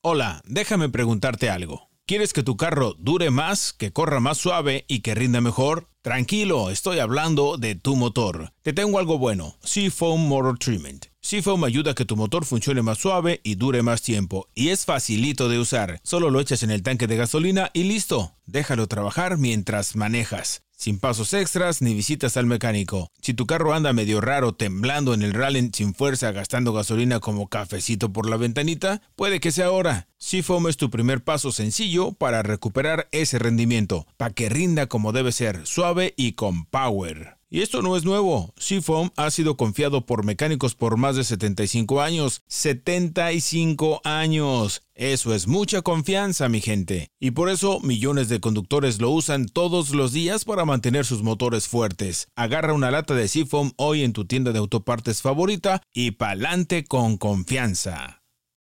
Hola, déjame preguntarte algo. ¿Quieres que tu carro dure más, que corra más suave y que rinda mejor? Tranquilo, estoy hablando de tu motor. Te tengo algo bueno, Seafoam Motor Treatment. Seafoam ayuda a que tu motor funcione más suave y dure más tiempo. Y es facilito de usar. Solo lo echas en el tanque de gasolina y listo. Déjalo trabajar mientras manejas. Sin pasos extras ni visitas al mecánico. Si tu carro anda medio raro, temblando en el rally sin fuerza, gastando gasolina como cafecito por la ventanita, puede que sea ahora. Seafoam es tu primer paso sencillo para recuperar ese rendimiento, para que rinda como debe ser, suave y con power. Y esto no es nuevo. Seafoam ha sido confiado por mecánicos por más de 75 años. ¡75 años! Eso es mucha confianza, mi gente. Y por eso millones de conductores lo usan todos los días para mantener sus motores fuertes. Agarra una lata de Seafoam hoy en tu tienda de autopartes favorita y pa'lante con confianza.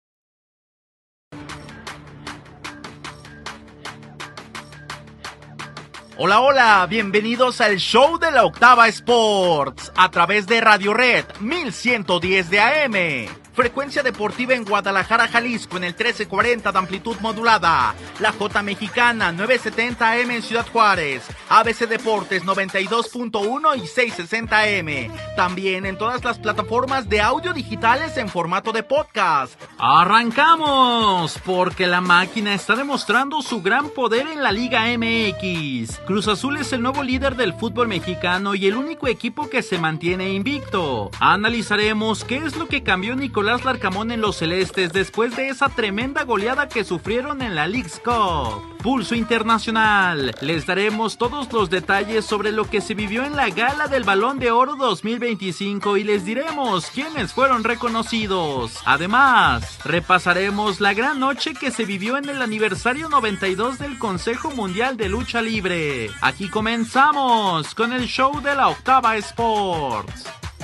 Hola, hola, bienvenidos al show de la Octava Sports a través de Radio Red 1110 de AM. Frecuencia deportiva en Guadalajara, Jalisco en el 1340 de amplitud modulada. La J Mexicana 970 AM en Ciudad Juárez. ABC Deportes 92.1 y 660 AM. También en todas las plataformas de audio digitales en formato de podcast. ¡Arrancamos! Porque la máquina está demostrando su gran poder en la Liga MX. Cruz Azul es el nuevo líder del fútbol mexicano y el único equipo que se mantiene invicto. Analizaremos qué es lo que cambió Nicolás Larcamón en los celestes después de esa tremenda goleada que sufrieron en la Leagues Cup. Pulso Internacional. Les daremos todos los detalles sobre lo que se vivió en la Gala del Balón de Oro 2025 y les diremos quiénes fueron reconocidos. Además, repasaremos la gran noche que se vivió en el aniversario 92 del Consejo Mundial de Lucha Libre. Aquí comenzamos con el show de la Octava Sports.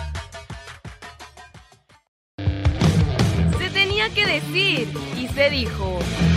Que decir y se dijo.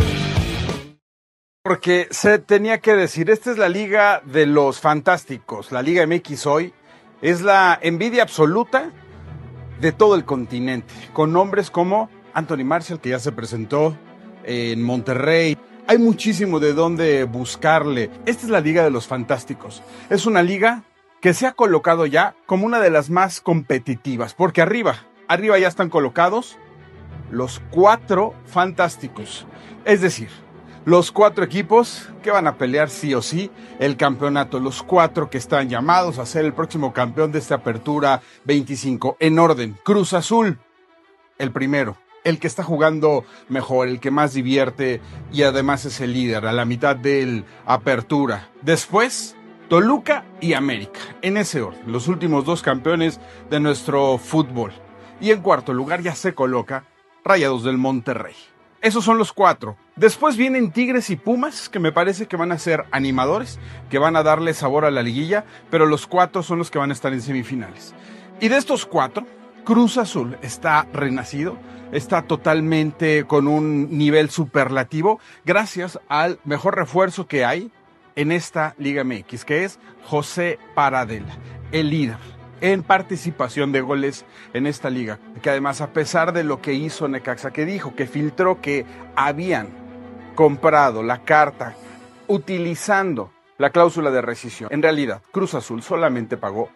Porque se tenía que decir, esta es la Liga de los Fantásticos, la Liga MX hoy, es la envidia absoluta de todo el continente, con nombres como Anthony Martial, que ya se presentó en Monterrey. Hay muchísimo de dónde buscarle. Esta es la Liga de los Fantásticos. Es una liga que se ha colocado ya como una de las más competitivas, porque arriba ya están colocados los 4 fantásticos, es decir, los 4 equipos que van a pelear sí o sí el campeonato, los 4 que están llamados a ser el próximo campeón de esta apertura 25. En orden, Cruz Azul, el primero, el que está jugando mejor, el que más divierte y además es el líder a la mitad del apertura. Después, Toluca y América, en ese orden, los últimos 2 campeones de nuestro fútbol. Y en cuarto lugar ya se coloca Rayados del Monterrey. Esos son los 4. Después vienen Tigres y Pumas, que me parece que van a ser animadores, que van a darle sabor a la liguilla, pero los 4 son los que van a estar en semifinales. Y de estos 4, Cruz Azul está renacido, está totalmente con un nivel superlativo, gracias al mejor refuerzo que hay en esta Liga MX, que es José Paradela, el líder en participación de goles en esta liga, que además, a pesar de lo que hizo Necaxa, que dijo que filtró que habían comprado la carta utilizando la cláusula de rescisión, en realidad Cruz Azul solamente pagó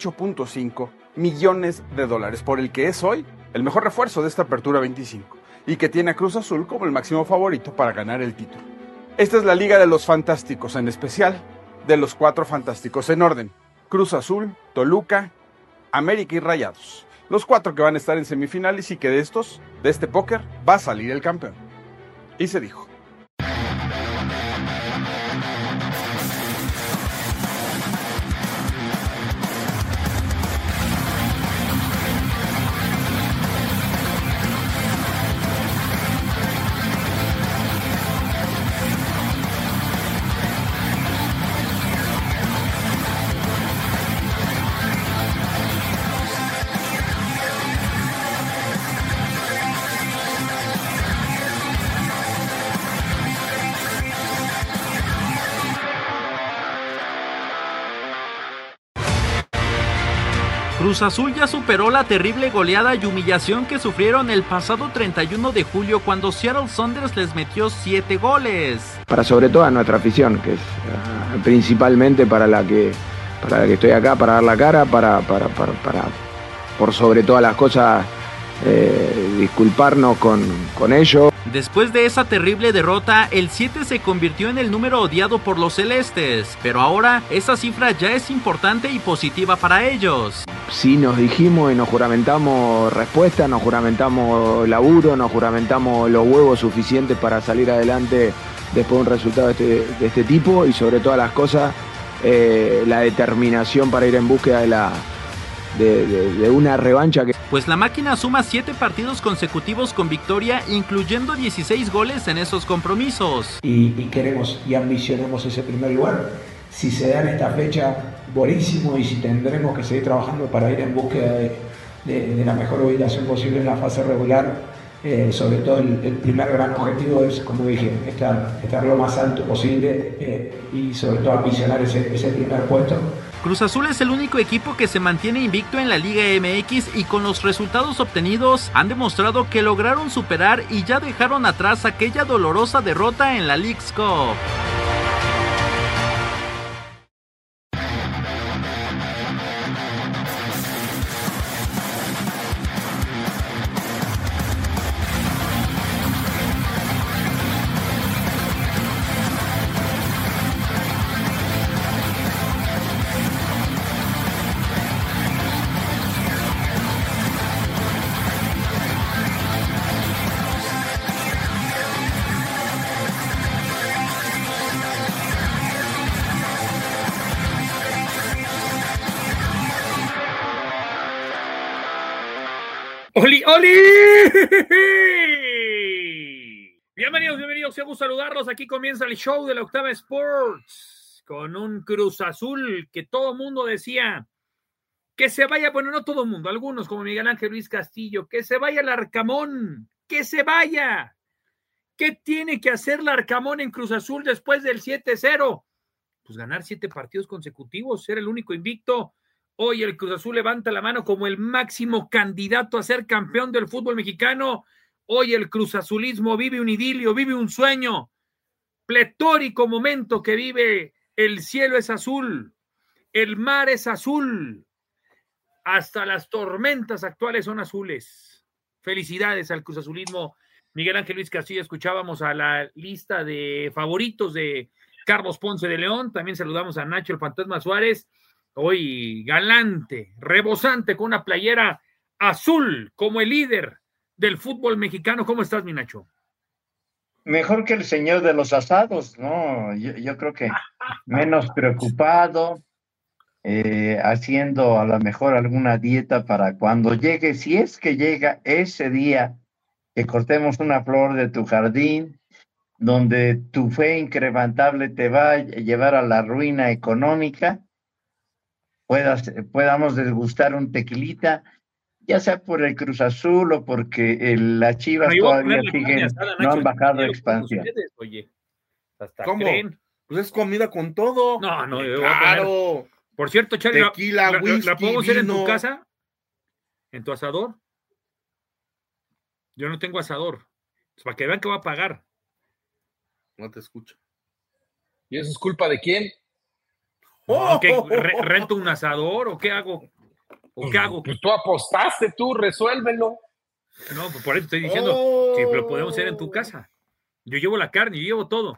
8.5 millones de dólares por el que es hoy el mejor refuerzo de esta apertura 25 y que tiene a Cruz Azul como el máximo favorito para ganar el título. Esta es la Liga de los Fantásticos, en especial de los 4 fantásticos en orden: Cruz Azul, Toluca, América y Rayados. Los 4 que van a estar en semifinales y que de este póker, va a salir el campeón. Y se dijo. Cruz Azul ya superó la terrible goleada y humillación que sufrieron el pasado 31 de julio cuando Seattle Sounders les metió 7 goles. Para sobre todo a nuestra afición, que es principalmente para la que estoy acá, para dar la cara, para por sobre todas las cosas, disculparnos con ellos. Después de esa terrible derrota, el 7 se convirtió en el número odiado por los celestes, pero ahora esa cifra ya es importante y positiva para ellos. Sí, nos dijimos y nos juramentamos respuesta, nos juramentamos laburo, nos juramentamos los huevos suficientes para salir adelante después de un resultado de este tipo, y sobre todas las cosas, la determinación para ir en búsqueda de una revancha. Pues la máquina suma 7 partidos consecutivos con victoria, incluyendo 16 goles en esos compromisos. Y queremos y ambicionamos ese primer lugar. Si se da en esta fecha, buenísimo, y si tendremos que seguir trabajando para ir en búsqueda de la mejor ubicación posible en la fase regular, sobre todo el primer gran objetivo es, como dije, estar lo más alto posible, y sobre todo ambicionar ese primer puesto. Cruz Azul es el único equipo que se mantiene invicto en la Liga MX, y con los resultados obtenidos han demostrado que lograron superar y ya dejaron atrás aquella dolorosa derrota en la Leagues Cup. ¡Oli, Oli! Bienvenidos, qué gusto saludarlos. Aquí comienza el show de la Octava Sports con un Cruz Azul que todo mundo decía que se vaya, bueno, no todo mundo, algunos como Miguel Ángel Luis Castillo, que se vaya el Arcamón, que se vaya. ¿Qué tiene que hacer el Arcamón en Cruz Azul después del 7-0? Pues ganar 7 partidos consecutivos, ser el único invicto. Hoy el Cruz Azul levanta la mano como el máximo candidato a ser campeón del fútbol mexicano. Hoy el Cruz Azulismo vive un idilio, vive un sueño. Pletórico momento que vive. El cielo es azul, el mar es azul, hasta las tormentas actuales son azules. Felicidades al Cruz Azulismo. Miguel Ángel Luis Castillo, escuchábamos a la lista de favoritos de Carlos Ponce de León. También saludamos a Nacho el Fantasma Suárez. Hoy galante, rebosante, con una playera azul, como el líder del fútbol mexicano. ¿Cómo estás, mi Nacho? Mejor que el señor de los asados, ¿no? Yo creo que menos preocupado, haciendo a lo mejor alguna dieta para cuando llegue, si es que llega ese día, que cortemos una flor de tu jardín, donde tu fe incrementable te va a llevar a la ruina económica. Podamos degustar un tequilita, ya sea por el Cruz Azul o porque las Chivas todavía siguen, no han bajado de expansión. Oye, hasta ¿cómo? creen. Pues es comida con todo. No, claro. Por cierto, Charlie, tequila, whisky, ¿la podemos hacer en tu vino. casa? ¿En tu asador? Yo no tengo asador. Pues para que vean que va a pagar. No te escucho. ¿Y eso es culpa de quién? ¿Qué, rento un asador o qué hago? ¿O qué hago? Pues tú apostaste, tú resuélvelo. No, pues por eso estoy diciendo que lo podemos hacer en tu casa. Yo llevo la carne, yo llevo todo.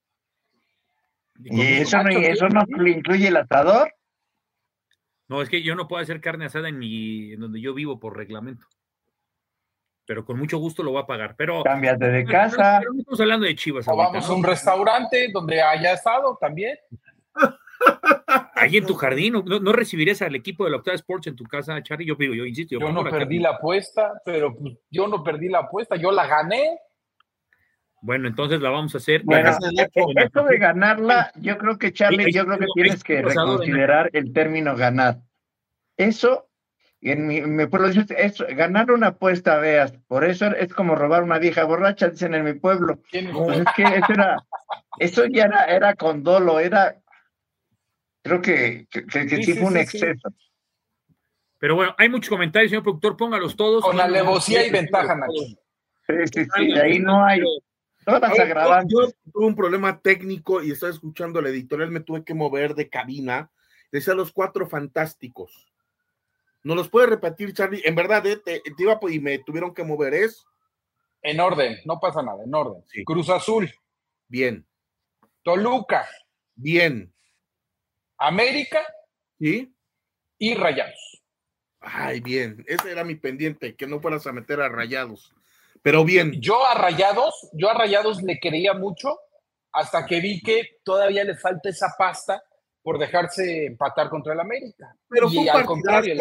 ¿Y eso no incluye el asador? No, es que yo no puedo hacer carne asada en donde yo vivo por reglamento. Pero con mucho gusto lo voy a pagar. Pero cámbiate de casa. Pero no estamos hablando de Chivas. O vamos a un restaurante donde haya asado también. Ahí en tu jardín, ¿no recibirías al equipo de la Octava Sports en tu casa, Charly? Yo insisto. Yo no perdí la apuesta, pero pues, yo no perdí la apuesta, yo la gané. Bueno, entonces la vamos a hacer. Bueno, esto de ganarla, yo creo que, Charly, tienes que reconsiderar el término ganar. Eso, en mi pueblo, es ganar una apuesta, veas. Por eso es como robar una vieja borracha, dicen en mi pueblo. Pues es que eso ya era con dolo, creo que sí fue un exceso. Pero bueno, hay muchos comentarios, señor productor, póngalos todos. Con alevosía y ventaja, Nacho. Sí, ahí no hay. Todas agravantes. Yo tuve un problema técnico y estaba escuchando la editorial, me tuve que mover de cabina. Decía Los Cuatro Fantásticos. ¿No los puede repetir, Charlie? En verdad, te iba y me tuvieron que mover. ¿Es? En orden, no pasa nada, en orden. Sí. Cruz Azul. Bien. Toluca. Bien. América. ¿Sí? Y Rayados. Ay, bien. Ese era mi pendiente, que no fueras a meter a Rayados. Pero bien. Yo a Rayados le quería mucho hasta que vi que todavía le falta esa pasta por dejarse empatar contra el América. Pero y fue un al partidazo, contrario,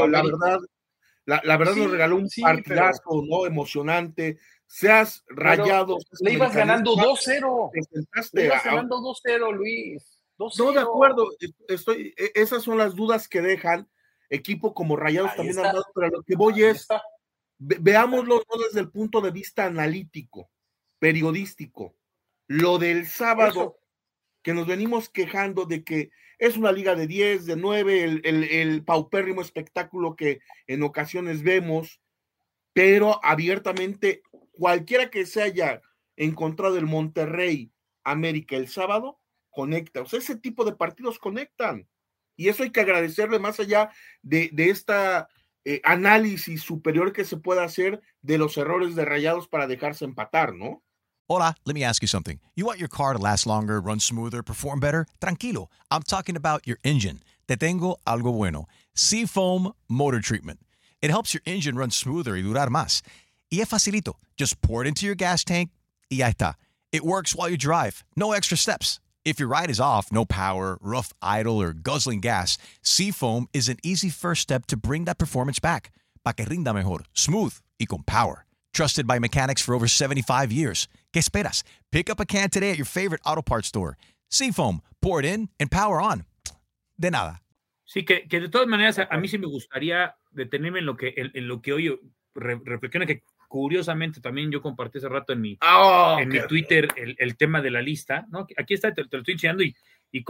la verdad sí, nos regaló un partidazo, ¿no? Emocionante. Seas Rayados. Le ibas ganando 2-0. Le ibas ganando 2-0, Luis. 2-0. No, de acuerdo. Esas son las dudas que dejan. Equipo como Rayados también han dado, pero lo que voy es, veámoslo no desde el punto de vista analítico, periodístico. Lo del sábado, que nos venimos quejando de que es una liga de 10, de 9, el paupérrimo espectáculo que en ocasiones vemos, pero abiertamente, cualquiera que se haya encontrado el Monterrey América el sábado, conecta. O sea, ese tipo de partidos conectan. Y eso hay que agradecerle más allá de esta análisis superior que se pueda hacer de los errores de Rayados para dejarse empatar, ¿no? Hola, let me ask you something. You want your car to last longer, run smoother, perform better? Tranquilo, I'm talking about your engine. Te tengo algo bueno. Seafoam Motor Treatment. It helps your engine run smoother y durar más. Y es facilito. Just pour it into your gas tank y ya está. It works while you drive. No extra steps. If your ride is off, no power, rough idle, or guzzling gas, Seafoam is an easy first step to bring that performance back. Pa' que rinda mejor, smooth y con power. Trusted by mechanics for over 75 years. ¿Qué esperas? Pick up a can today at your favorite auto parts store. Seafoam, pour it in and power on. De nada. Sí, que de todas maneras a mí sí me gustaría detenerme en lo que hoy reflexiona, que curiosamente también yo compartí hace rato en mi Twitter el tema de la lista, ¿no? Aquí está, te lo estoy enseñando y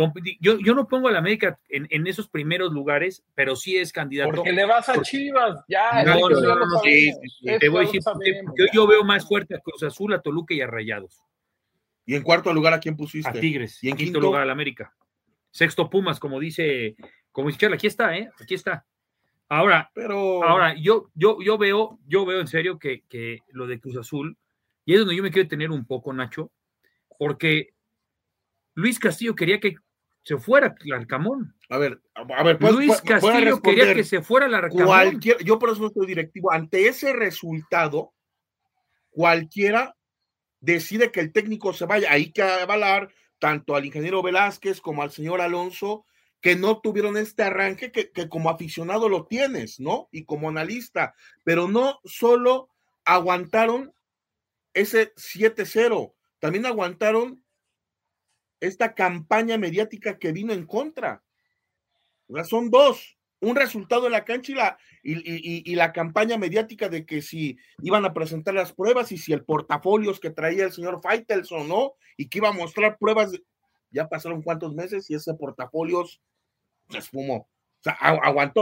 yo no pongo a la América en esos primeros lugares, pero sí es candidato. Porque le vas a Chivas, ya. No, sí. Te voy a decir, porque yo veo más fuerte a Cruz Azul, a Toluca y a Rayados. ¿Y en cuarto lugar a quién pusiste? A Tigres. ¿Y en quinto lugar a la América. Sexto Pumas, como dice Charla, aquí está, aquí está. Ahora, yo veo en serio que lo de Cruz Azul, y es donde yo me quiero detener un poco, Nacho, porque Luis Castillo quería que se fuera Larcamón. A ver, Luis Castillo quería que se fuera Larcamón. Yo por eso no estoy directivo. Ante ese resultado, cualquiera decide que el técnico se vaya. Hay que avalar tanto al ingeniero Velázquez como al señor Alonso, que no tuvieron este arranque que como aficionado lo tienes, ¿no? Y como analista, pero no solo aguantaron ese 7-0, también aguantaron esta campaña mediática que vino en contra. O sea, son dos, un resultado en la cancha y la campaña mediática de que si iban a presentar las pruebas y si el portafolios que traía el señor Faitelson, ¿no? Y que iba a mostrar pruebas. Ya pasaron cuántos meses y ese portafolios se esfumó. O sea, aguantó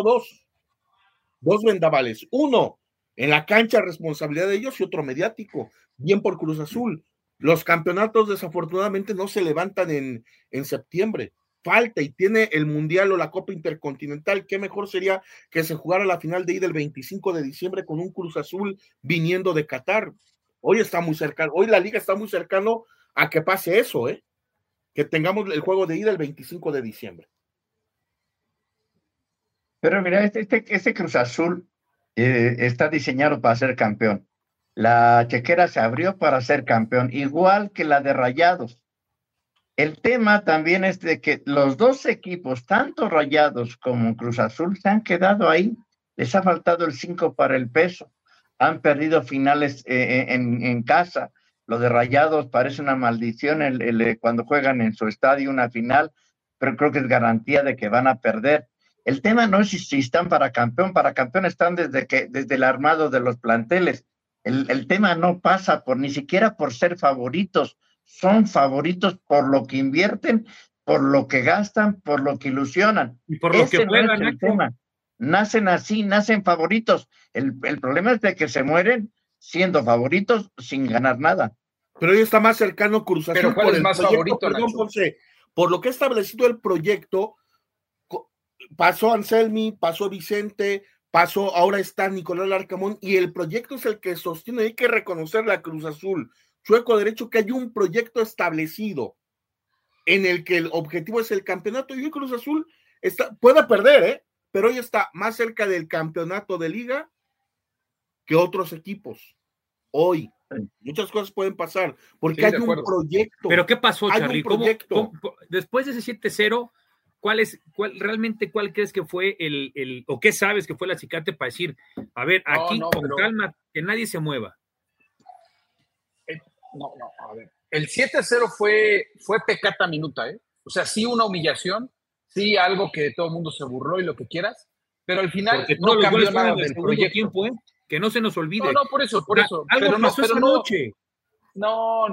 dos vendavales. Uno en la cancha, responsabilidad de ellos, y otro mediático. Bien por Cruz Azul. Los campeonatos desafortunadamente no se levantan en septiembre. Falta y tiene el Mundial o la Copa Intercontinental. Qué mejor sería que se jugara la final de ida el 25 de diciembre con un Cruz Azul viniendo de Qatar. Hoy está muy cercano. Hoy la liga está muy cercano a que pase eso, que tengamos el juego de ida el 25 de diciembre. Pero mira, este Cruz Azul está diseñado para ser campeón. La chequera se abrió para ser campeón, igual que la de Rayados. El tema también es de que los dos equipos, tanto Rayados como Cruz Azul, se han quedado ahí. Les ha faltado el 5 para el peso. Han perdido finales en casa. Lo de Rayados parece una maldición cuando juegan en su estadio una final, pero creo que es garantía de que van a perder. El tema no es si están para campeón están desde el armado de los planteles. El tema no pasa ni siquiera por ser favoritos, son favoritos por lo que invierten, por lo que gastan, por lo que ilusionan. Y por lo que juegan, no es el tema. nacen así, nacen favoritos. El problema es de que se mueren siendo favoritos sin ganar nada. Pero hoy está más cercano Cruz Azul. ¿Pero cuál es más favorito, perdón, Ponce, por lo que ha establecido el proyecto, pasó Anselmi, pasó Vicente, pasó, ahora está Nicolás Larcamón, y el proyecto es el que sostiene. Hay que reconocerle a Cruz Azul, chueco derecho, que hay un proyecto establecido en el que el objetivo es el campeonato, y hoy Cruz Azul puede perder, pero hoy está más cerca del campeonato de liga que otros equipos. Hoy muchas cosas pueden pasar porque hay un proyecto. ¿Pero qué pasó, Charly? ¿Cómo, después de ese 7-0, ¿cuál crees que fue o qué sabes que fue el acicate para decir, a ver, aquí con calma, que nadie se mueva? A ver. El 7-0 fue pecata minuta, O sea, sí una humillación, sí algo que todo el mundo se burló y lo que quieras, pero al final no cambió nada del proyecto. Tiempo, que no se nos olvide. No, por eso. Algo pasó esa noche. No,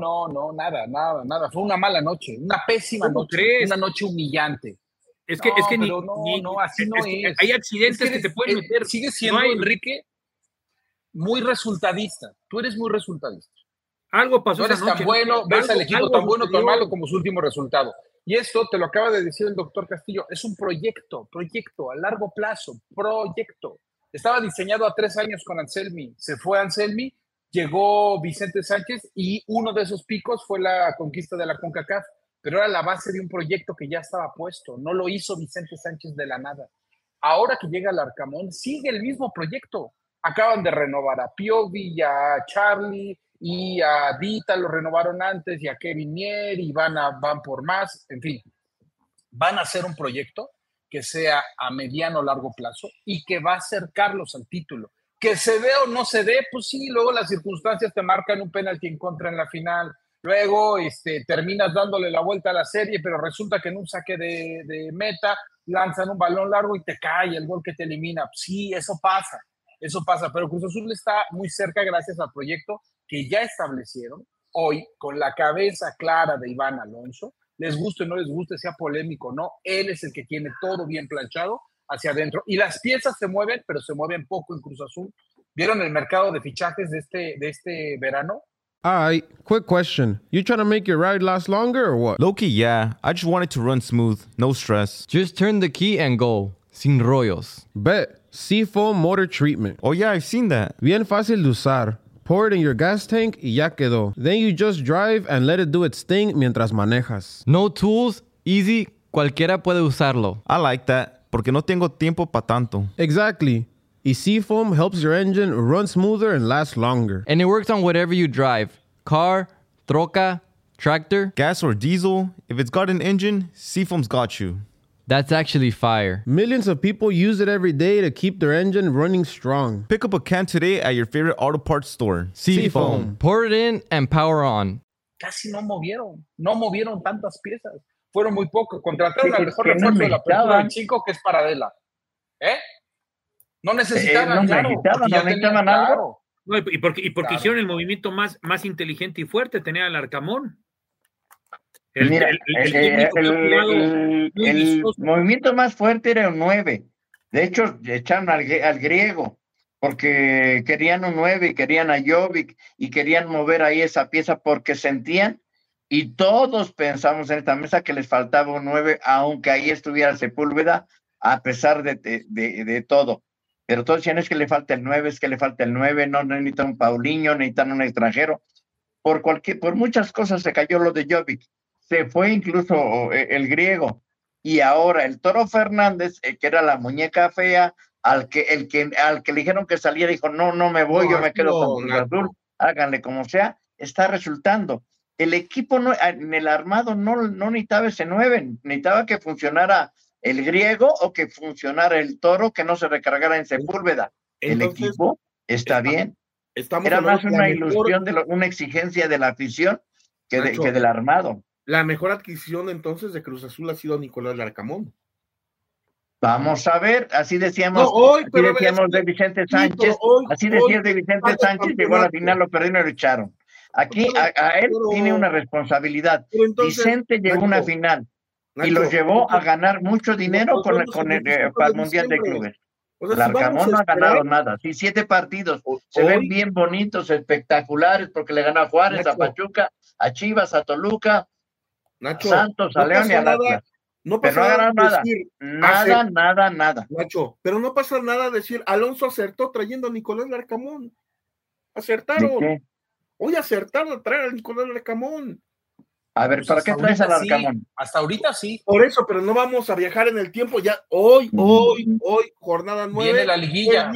nada. Fue una mala noche, una pésima noche, una noche humillante. Es que así no es. Hay accidentes que te pueden meter. Sigue siendo, Enrique, muy resultadista. Tú eres muy resultadista. Algo pasó esa noche. No eres tan bueno, ves al equipo tan bueno, tan malo como su último resultado. Y esto te lo acaba de decir el doctor Castillo, es un proyecto a largo plazo, proyecto. Estaba diseñado a 3 años con Anselmi, se fue Anselmi, llegó Vicente Sánchez y uno de esos picos fue la conquista de la CONCACAF, pero era la base de un proyecto que ya estaba puesto, no lo hizo Vicente Sánchez de la nada. Ahora que llega Larcamón, sigue el mismo proyecto. Acaban de renovar a Piovi y a Charly y a Dita, lo renovaron antes, y a Kevin Mier, y van por más, en fin. Van a hacer un proyecto que sea a mediano o largo plazo y que va a acercarlos al título. Que se dé o no se dé, pues sí, luego las circunstancias te marcan un penalti en contra en la final, luego terminas dándole la vuelta a la serie, pero resulta que en un saque de meta lanzan un balón largo y te cae el gol que te elimina. Sí, eso pasa, pero Cruz Azul está muy cerca gracias al proyecto que ya establecieron hoy con la cabeza clara de Iván Alonso. Les guste o no les guste, sea polémico o no, él es el que tiene todo bien planchado hacia adentro. Y las piezas se mueven, pero se mueven poco en Cruz Azul. ¿Vieron el mercado de fichajes de este verano? All right, quick question. You trying to make your ride last longer or what? Low-key, yeah. I just want it to run smooth, no stress. Just turn the key and go, sin rollos. Bet. Seafoam Motor Treatment. Oh yeah, I've seen that. Bien fácil de usar. Pour it in your gas tank y ya quedó. Then you just drive and let it do its thing mientras manejas. No tools, easy, cualquiera puede usarlo. I like that, porque no tengo tiempo pa' tanto. Exactly. Y Seafoam helps your engine run smoother and last longer. And it works on whatever you drive. Car, troca, tractor. Gas or diesel, if it's got an engine, Seafoam's got you. That's actually fire. Millions of people use it every day to keep their engine running strong. Pick up a can today at your favorite auto parts store. Seafoam. Pour it in and power on. Casi no movieron tantas piezas. Fueron muy pocos. Contrataron al mejor refuerzo de la apertura del 5, que es Paradela. No necesitaban, no necesitaban algo. No, y porque hicieron el movimiento más inteligente y fuerte, tenía al Arcamón. El movimiento más fuerte era un 9. De hecho, echaron al griego, porque querían un 9 y querían a Jovic y querían mover ahí esa pieza porque sentían, y todos pensamos en esta mesa que les faltaba un 9, aunque ahí estuviera Sepúlveda, a pesar de todo. Pero todos decían, es que le falta el 9, no necesitan un Paulinho, necesitan un extranjero. Por muchas cosas se cayó lo de Jovic. Se fue incluso el griego, y ahora el Toro Fernández, que era la muñeca fea, al que le dijeron que saliera, dijo, no me voy, yo me quedo con Cruz Azul, háganle como sea, está resultando. El equipo en el armado no necesitaba ese 9, necesitaba que funcionara el griego o que funcionara el Toro, que no se recargara en Sepúlveda. Entonces, el equipo está bien. Era más una ilusión, una exigencia de la afición que del armado. La mejor adquisición entonces de Cruz Azul ha sido Nicolás Larcamón. Vamos a ver, así decíamos, de Vicente Sánchez, de Vicente Sánchez, llegó a la final, lo perdieron y lo echaron. Aquí a él tiene una responsabilidad. Entonces, Vicente llegó a una final y lo llevó a ganar mucho dinero para el Mundial de Clubes. O sea, el Arcamón no ha ganado nada. Sí, 7 partidos. Se ven bien bonitos, espectaculares, porque le ganó a Juárez, a Pachuca, a Chivas, a Toluca, a Santos, a León y al Atlas. No pero pasa no ha ganado nada. Decir, nada. Nacho, pero no pasa nada decir, Alonso acertó trayendo a Nicolás Larcamón. Acertaron. ¿De qué? Hoy acertaron a traer a Nicolás Larcamón. A ver, ¿para qué traes al Larcamón? Sí. Hasta ahorita sí. Por eso, pero no vamos a viajar en el tiempo ya. Hoy, jornada 9. Viene la liguilla.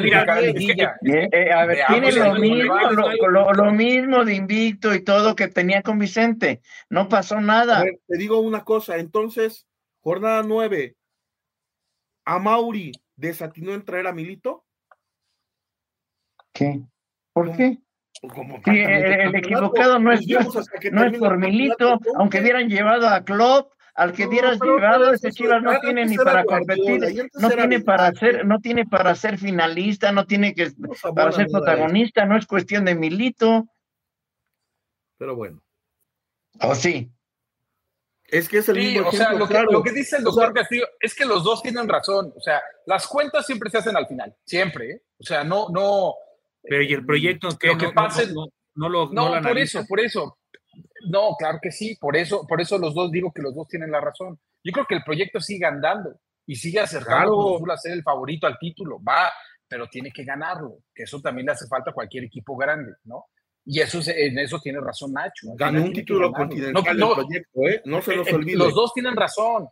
A ver, tiene lo mismo de invicto y todo que tenía con Vicente. No pasó nada. A ver, te digo una cosa. Entonces, jornada 9. ¿Amauri desatinó en traer a Milito? ¿Qué? ¿Por qué? Sí, el equivocado no es por Milito, aunque hubieran llevado a Klopp, al que hubieras llevado, ese Chivas no tiene ni para competir, no tiene para ser finalista, no tiene que para ser protagonista, no es cuestión de Milito. Pero bueno. ¿O sí? Es que es el mismo ejemplo, o sea, lo que dice el doctor Castillo es que los dos tienen razón. O sea, las cuentas siempre se hacen al final, siempre, ¿eh? O sea, no. Pero ¿y el proyecto que lo que pase? No, por eso. No, claro que sí, por eso los dos digo que los dos tienen la razón. Yo creo que el proyecto sigue andando y sigue acercando a ser el favorito al título, pero tiene que ganarlo, que eso también le hace falta a cualquier equipo grande, ¿no? Y en eso tiene razón Nacho. Ganó un título continental el proyecto, ¿eh? No se nos olvide. Los dos tienen razón.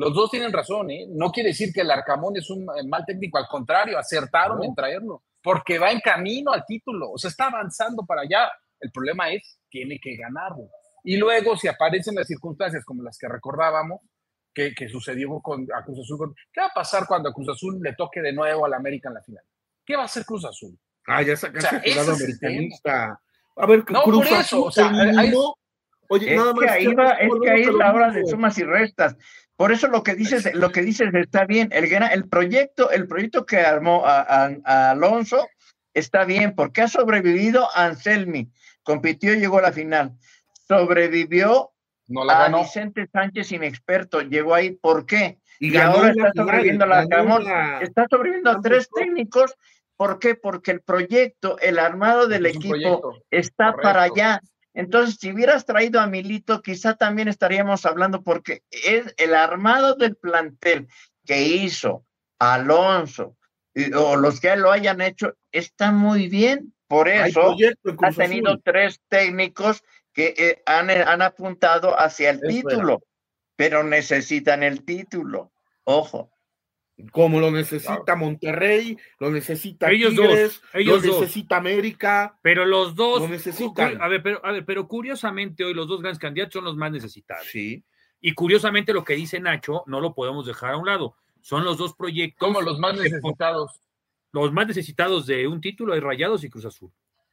¿eh? No quiere decir que el Arcamón es un mal técnico, al contrario, acertaron en traerlo, porque va en camino al título, o sea, está avanzando para allá. El problema es, tiene que ganarlo. Y luego, si aparecen las circunstancias como las que recordábamos, que sucedió a Cruz Azul, ¿qué va a pasar cuando a Cruz Azul le toque de nuevo al América en la final? ¿Qué va a hacer Cruz Azul? Ya sacaste el lado americanista. A ver, no, Cruz por eso, Azul Oye, nada más. Es que ahí es la hora de sumas y restas. Por eso lo que dices está bien. El proyecto que armó a Alonso está bien, porque ha sobrevivido a Anselmi, compitió y llegó a la final. Sobrevivió a Vicente Sánchez inexperto, llegó ahí. ¿Por qué? Y ahora está sobreviviendo está sobreviviendo a 3 técnicos. ¿Por qué? Porque el proyecto, el armado del equipo está para allá. Entonces, si hubieras traído a Milito, quizá también estaríamos hablando, porque es el armado del plantel que hizo Alonso o los que lo hayan hecho, está muy bien. Por eso ha tenido 3 técnicos que han apuntado hacia el título, pero necesitan el título. Ojo. Como lo necesita Monterrey, lo necesita Tigres, lo necesita América. Pero los dos lo necesitan. Pero curiosamente hoy los dos grandes candidatos son los más necesitados. Sí. Y curiosamente lo que dice Nacho no lo podemos dejar a un lado. Son los dos proyectos. ¿Cómo los más necesitados? Los más necesitados de un título hay Rayados y Cruz Azul.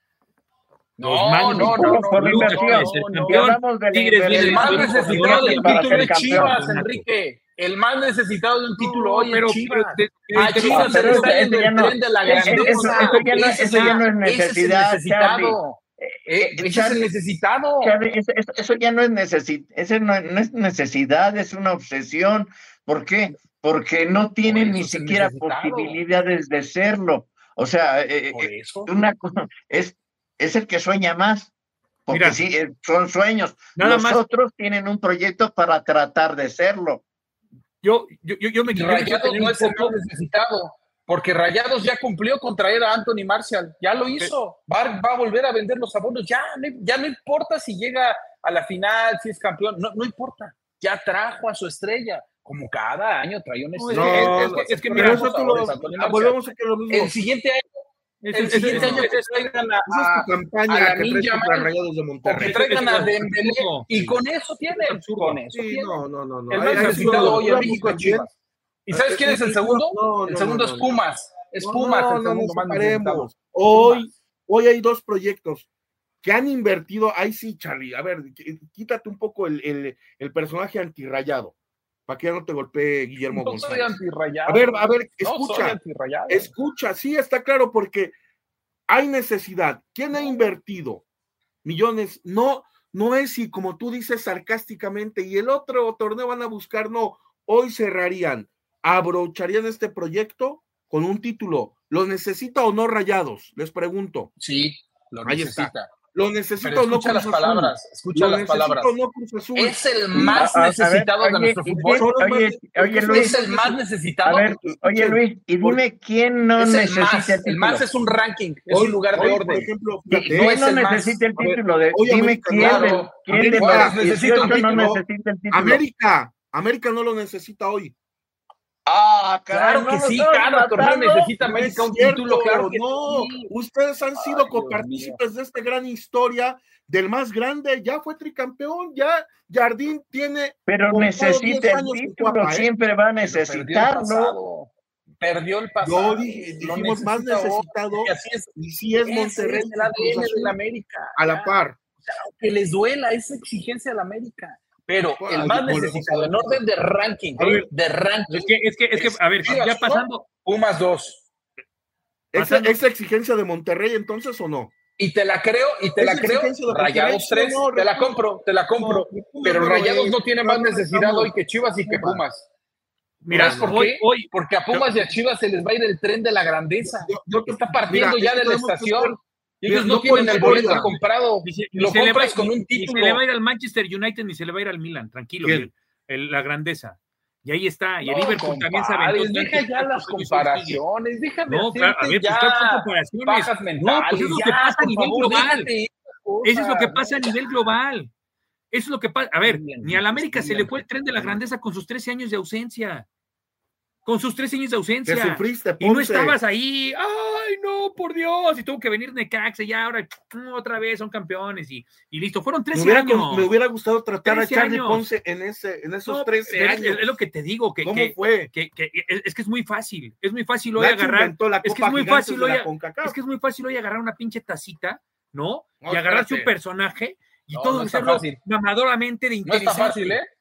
No, por la inversión. El más necesitado de un título es Chivas, Enrique. El más necesitado de un título hoy es Chivas. Chivas se está en el tren de la grandeza. Eso ya no es necesidad. Ese es el necesitado. Eso ya no es necesidad, es una obsesión. ¿Por qué? Porque no tienen ni siquiera posibilidades de serlo. O sea, una cosa es el que sueña más, porque mira, sí, son sueños. Los otros tienen un proyecto para tratar de serlo. Yo me quiero. Rayados no es el más necesitado, porque Rayados ya cumplió con traer a Anthony Martial, ya lo hizo, va a volver a vender los abonos, ya no importa si llega a la final, si es campeón, no importa, ya trajo a su estrella, como cada año trae una estrella. Es que mira, volvemos a que lo mismo. El siguiente año que traigan a campaña que Rayados de Monterrey. Que traigan a Dembélé y con eso tienen. No. El más necesitado hoy en México es Chivas. ¿Y sabes quién es el segundo? El segundo es Pumas. Es Pumas el segundo más necesitado. Hoy hay 2 proyectos que han invertido. Ahí sí, Charlie. A ver, quítate un poco el personaje antirrayado, para que ya no te golpee Guillermo González. A ver, escucha, sí, está claro, porque hay necesidad. ¿Quién ha invertido millones? No es si, como tú dices sarcásticamente, y el otro torneo van a buscar, no, hoy cerrarían, abrocharían este proyecto con un título. ¿Lo necesita o no Rayados? Les pregunto. Sí, lo necesita. ¿Lo necesita Pero o no escucha Cruz las Azul? palabras, escucha las palabras. ¿Lo necesita o no Cruz Azul? Es el más necesitado de nuestro fútbol. Oye, Luis. Es el más necesitado. A ver, oye, Luis, y dime quién no necesita el título. El más es un ranking, es un lugar de orden. Por ejemplo, ¿quién no necesita el título? Dime quién de los 18 no necesita el título. América no lo necesita hoy. Claro que sí, cada torneo necesita América un título, claro que no. Sí. Ustedes han sido copartícipes de esta gran historia del más grande, ya fue tricampeón, ya Jardín tiene. Pero necesita el título, siempre va a necesitarlo. Perdió el pasado. Dijimos más necesitado, y sí es Monterrey. Es el ADN de la América. A la par. O sea, aunque les duela, es exigencia de la América. Pero el más necesitado, en orden de ranking, de ranking. Es que, a ver, ya pasando. Pumas 2. ¿Esa exigencia de Monterrey entonces o no? Y te la creo, Rayados 3, te la compro. Pero Rayados no tiene más necesidad hoy que Chivas y que Pumas. Mira, ¿por qué? Porque a Pumas y a Chivas se les va a ir el tren de la grandeza. Está partiendo ya de la estación. Ellos no tienen el boleto comprado. Lo compras con un título. Ni se le va a ir al Manchester United, ni se le va a ir al Milan. Tranquilo, la grandeza. Y ahí está. Y el Liverpool también se aventó. Deja ya las comparaciones. Déjame comparaciones. Bajas mentales. Pues eso es lo que pasa a nivel global. Eso es lo que pasa a nivel global. Eso es lo que pasa. A ver, ni a la América se le fue el tren de la grandeza con sus 13 años de ausencia. Con sus 13 años de ausencia. Te sufriste, Ponce. Y no estabas ahí, ¡ay, no, por Dios! Y tuvo que venir Necaxa, y ahora otra vez son campeones, y listo. Fueron 13 años. Me hubiera gustado tratar a Charlie Ponce en esos 13 años. Es lo que te digo. ¿Cómo fue? Es que es muy fácil. Es muy fácil hoy agarrar. Es que es muy fácil hoy agarrar una pinche tacita, ¿no? Y agarrar su personaje y todo hacerlo mamadoramente de interesante. No está fácil, ¿eh?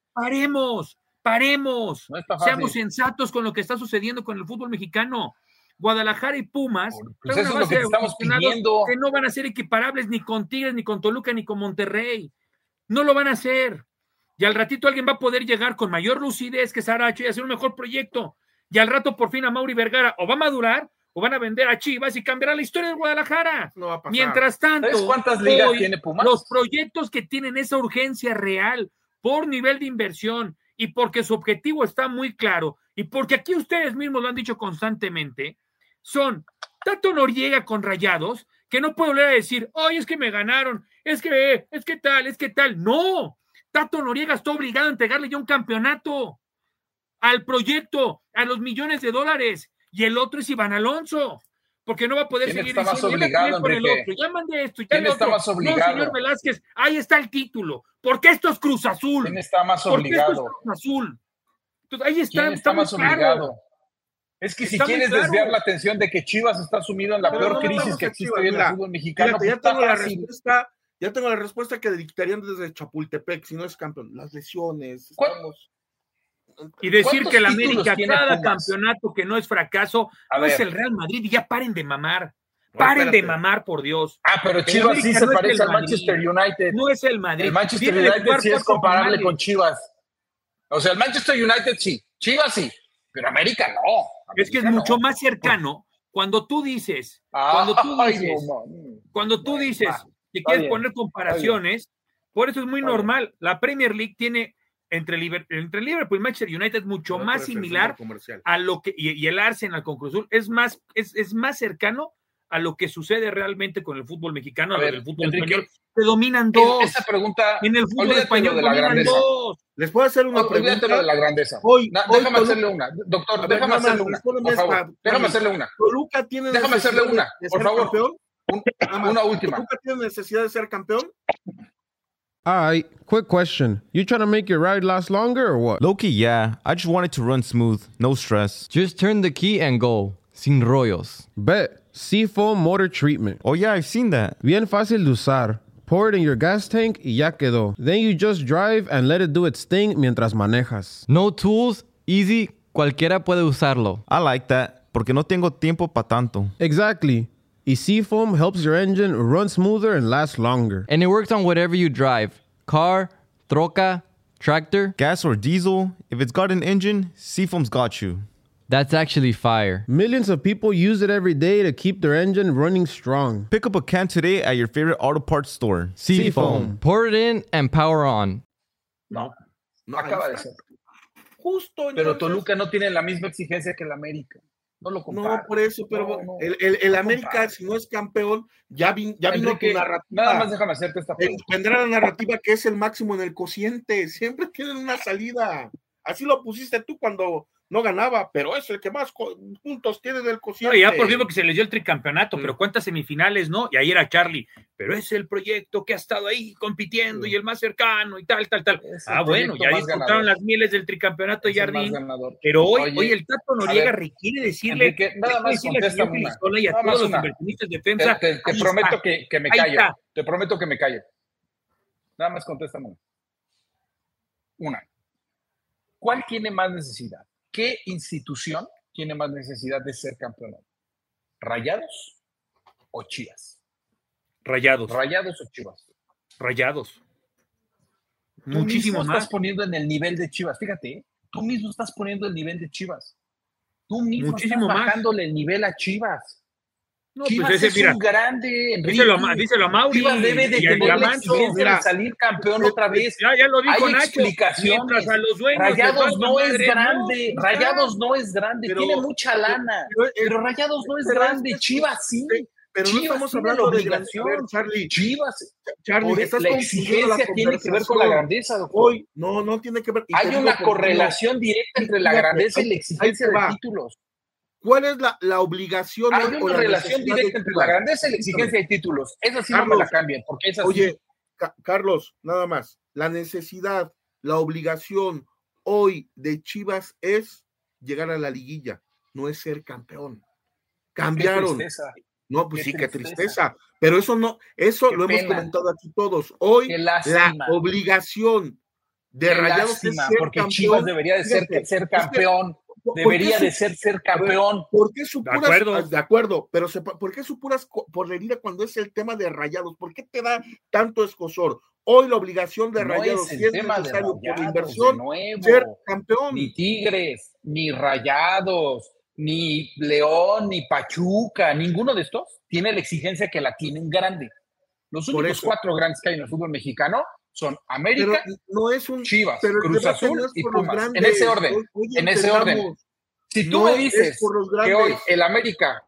Paremos, no seamos sensatos con lo que está sucediendo con el fútbol mexicano. Guadalajara y Pumas pues eso es lo que te estamos pidiendo. Que no van a ser equiparables ni con Tigres, ni con Toluca, ni con Monterrey. No lo van a hacer. Y al ratito alguien va a poder llegar con mayor lucidez que Saracho y hacer un mejor proyecto. Y al rato por fin a Mauri Vergara o va a madurar o van a vender a Chivas y cambiará la historia de Guadalajara. No va a pasar. Mientras tanto, ¿sabes cuántas ligas tiene Pumas? Los proyectos que tienen esa urgencia real por nivel de inversión y porque su objetivo está muy claro, y porque aquí ustedes mismos lo han dicho constantemente, son Tato Noriega con Rayados, que no puede volver a decir, ¡ay, es que me ganaron! Es que tal. ¡No! Tato Noriega está obligado a entregarle ya un campeonato al proyecto, a los millones de dólares, y el otro es Iván Alonso, porque no va a poder seguir diciendo, obligado, con el otro, ya mandé esto, ya ¿quién el está otro. más obligado? No, señor Velázquez, ahí está el título, porque esto es Cruz Azul. ¿Quién está más obligado? Esto es Cruz Azul. Entonces, ahí está. ¿Quién está más obligado? Es que si quieres desviar la atención de que Chivas está sumido en la peor crisis que existe hoy en el fútbol mexicano, ya tengo la respuesta que dictarían desde Chapultepec, si no es campeón. Las lesiones, y decir que la América cada campeonato que no es fracaso no es el Real Madrid, y ya paren de mamar. Paren de mamar, por Dios. Pero Chivas sí se parece al Manchester United. No es el Madrid. El Manchester United sí es comparable con Chivas. O sea, el Manchester United sí, Chivas sí, pero América no. Es que es mucho más cercano cuando tú dices, cuando tú dices que quieres poner comparaciones, por eso es muy normal. La Premier League tiene entre Liverpool y Manchester United mucho más similar a lo que, y el Arsenal con Cruz Azul es más cercano a lo que sucede realmente con el fútbol mexicano, a ver, el fútbol español. Se dominan dos. Esa pregunta, en el fútbol español de la grandeza. Dos. Les puedo hacer una pregunta. Olvídate de la grandeza. Déjame hacerle una. Doctor, déjame hacerle una. Por favor, déjame hacerle una. Toluca tiene déjame hacerle una, por favor. Una última. ¿Toluca tiene necesidad de ser campeón? All right, quick question. You trying to make your ride last longer or what? Low-key, yeah. I just want it to run smooth, no stress. Just turn the key and go. Sin rollos. Bet. Seafoam Motor Treatment. Oh yeah, I've seen that. Bien fácil de usar. Pour it in your gas tank y ya quedó. Then you just drive and let it do its thing mientras manejas. No tools, easy, cualquiera puede usarlo. I like that, porque no tengo tiempo pa' tanto. Exactly. Y Seafoam helps your engine run smoother and last longer. And it works on whatever you drive. Car, troca, tractor. Gas or diesel, if it's got an engine, Seafoam's got you. That's actually fire. Millions of people use it every day to keep their engine running strong. Pick up a can today at your favorite auto parts store. Seafoam. Pour it in and power on. No acaba de ser. Justo. Pero Toluca no tiene la misma exigencia que el América. No lo comparo. No, por eso, pero el América, si no es campeón, ya vino Enrique, tu narrativa. Nada más déjame hacerte esta pregunta. Tendrá la narrativa que es el máximo en el cociente. Siempre tienen una salida. Así lo pusiste tú cuando no ganaba, pero es el que más puntos tiene del cociente. No, ya por ejemplo que se les dio el tricampeonato, pero ¿cuántas semifinales, no? Y ahí era Charlie, pero es el proyecto que ha estado ahí compitiendo y el más cercano y tal. Bueno, ya disfrutaron las mieles del tricampeonato Jardín, pero hoy el Tato Noriega requiere decirle que nada más contéstame una. Y a todos los inversionistas de defensa. Te prometo que me calle. Te prometo que me calle. Nada más contéstame una. ¿Cuál tiene más necesidad? ¿Qué institución tiene más necesidad de ser campeón? ¿Rayados o Chivas? Rayados. ¿Rayados o Chivas? Rayados. Muchísimo más. Estás poniendo en el nivel de Chivas. Fíjate, tú mismo estás poniendo el nivel de Chivas. Tú mismo estás bajándole el nivel a Chivas. No, Chivas pues ese, es un grande, Enrique. Díselo a Mauri. Chivas debe de tener la exigencia de salir campeón otra vez. Ya lo dijo Hay Nacho. Explicaciones. A los dueños Rayados no es grande. Rayados no es grande. Tiene mucha lana. Pero Rayados no es grande. Chivas sí. Pero Chivas no estamos hablando de obligación. Charlie. Chivas. Charlie, estás la exigencia tiene que ver con la grandeza, doctor. Hoy no tiene que ver. Hay una correlación directa entre la grandeza y la exigencia de títulos. ¿Cuál es la obligación? Hay una relación directa entre la grandeza y la exigencia de títulos. Esa sí Carlos, no me la cambian, porque esa oye, sí. Carlos, nada más. La necesidad, la obligación hoy de Chivas es llegar a la liguilla, no es ser campeón. Cambiaron. Qué tristeza. No, pues sí, qué tristeza. Pero eso no, eso lo hemos comentado aquí todos. Hoy la obligación de Rayados es ser porque campeón. Chivas debería de ser campeón. Debería de ser campeón. ¿Por qué supuras? De acuerdo, pero ¿por qué supuras por la herida cuando es el tema de Rayados? ¿Por qué te da tanto escosor? Hoy la obligación de Rayados, si es necesario por la inversión, ser campeón. Ni Tigres, ni Rayados, ni León, ni Pachuca, ninguno de estos tiene la exigencia que la tiene un grande. Los únicos 4 grandes que hay en el fútbol mexicano son América, Chivas, Cruz Azul y Pumas. En ese orden. En ese orden. Si tú me dices que hoy el América,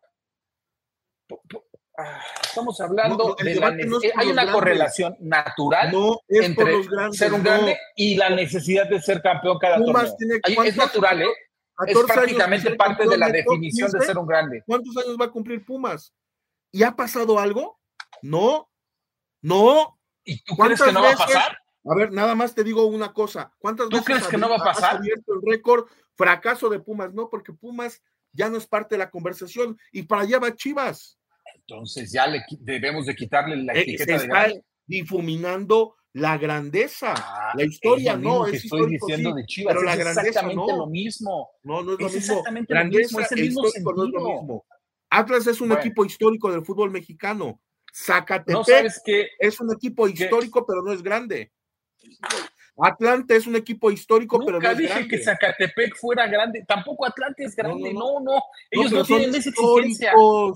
estamos hablando de la necesidad, hay una correlación natural entre ser un grande y la necesidad de ser campeón cada torneo. Es natural, es prácticamente parte de la definición de ser un grande. ¿Cuántos años va a cumplir Pumas? ¿Y ha pasado algo? No. ¿Y tú crees que no va a pasar? A ver, nada más te digo una cosa. ¿Cuántas veces crees que no va a pasar? Has abierto el récord fracaso de Pumas? No, porque Pumas ya no es parte de la conversación y para allá va Chivas. Entonces ya debemos de quitarle la etiqueta se de grande. está difuminando la grandeza. La historia no es estoy diciendo de Chivas, pero la grandeza exactamente no. Lo mismo. No es lo mismo. Exactamente Grandeza lo mismo, es el mismo sentido. No es lo mismo. Atlas es un equipo histórico del fútbol mexicano. Zacatepec ¿No sabes es un equipo histórico, pero no es grande. Atlante es un equipo histórico, pero no es grande. Nunca dije que Zacatepec fuera grande. Tampoco Atlante es grande. No. Ellos no tienen esa exigencia.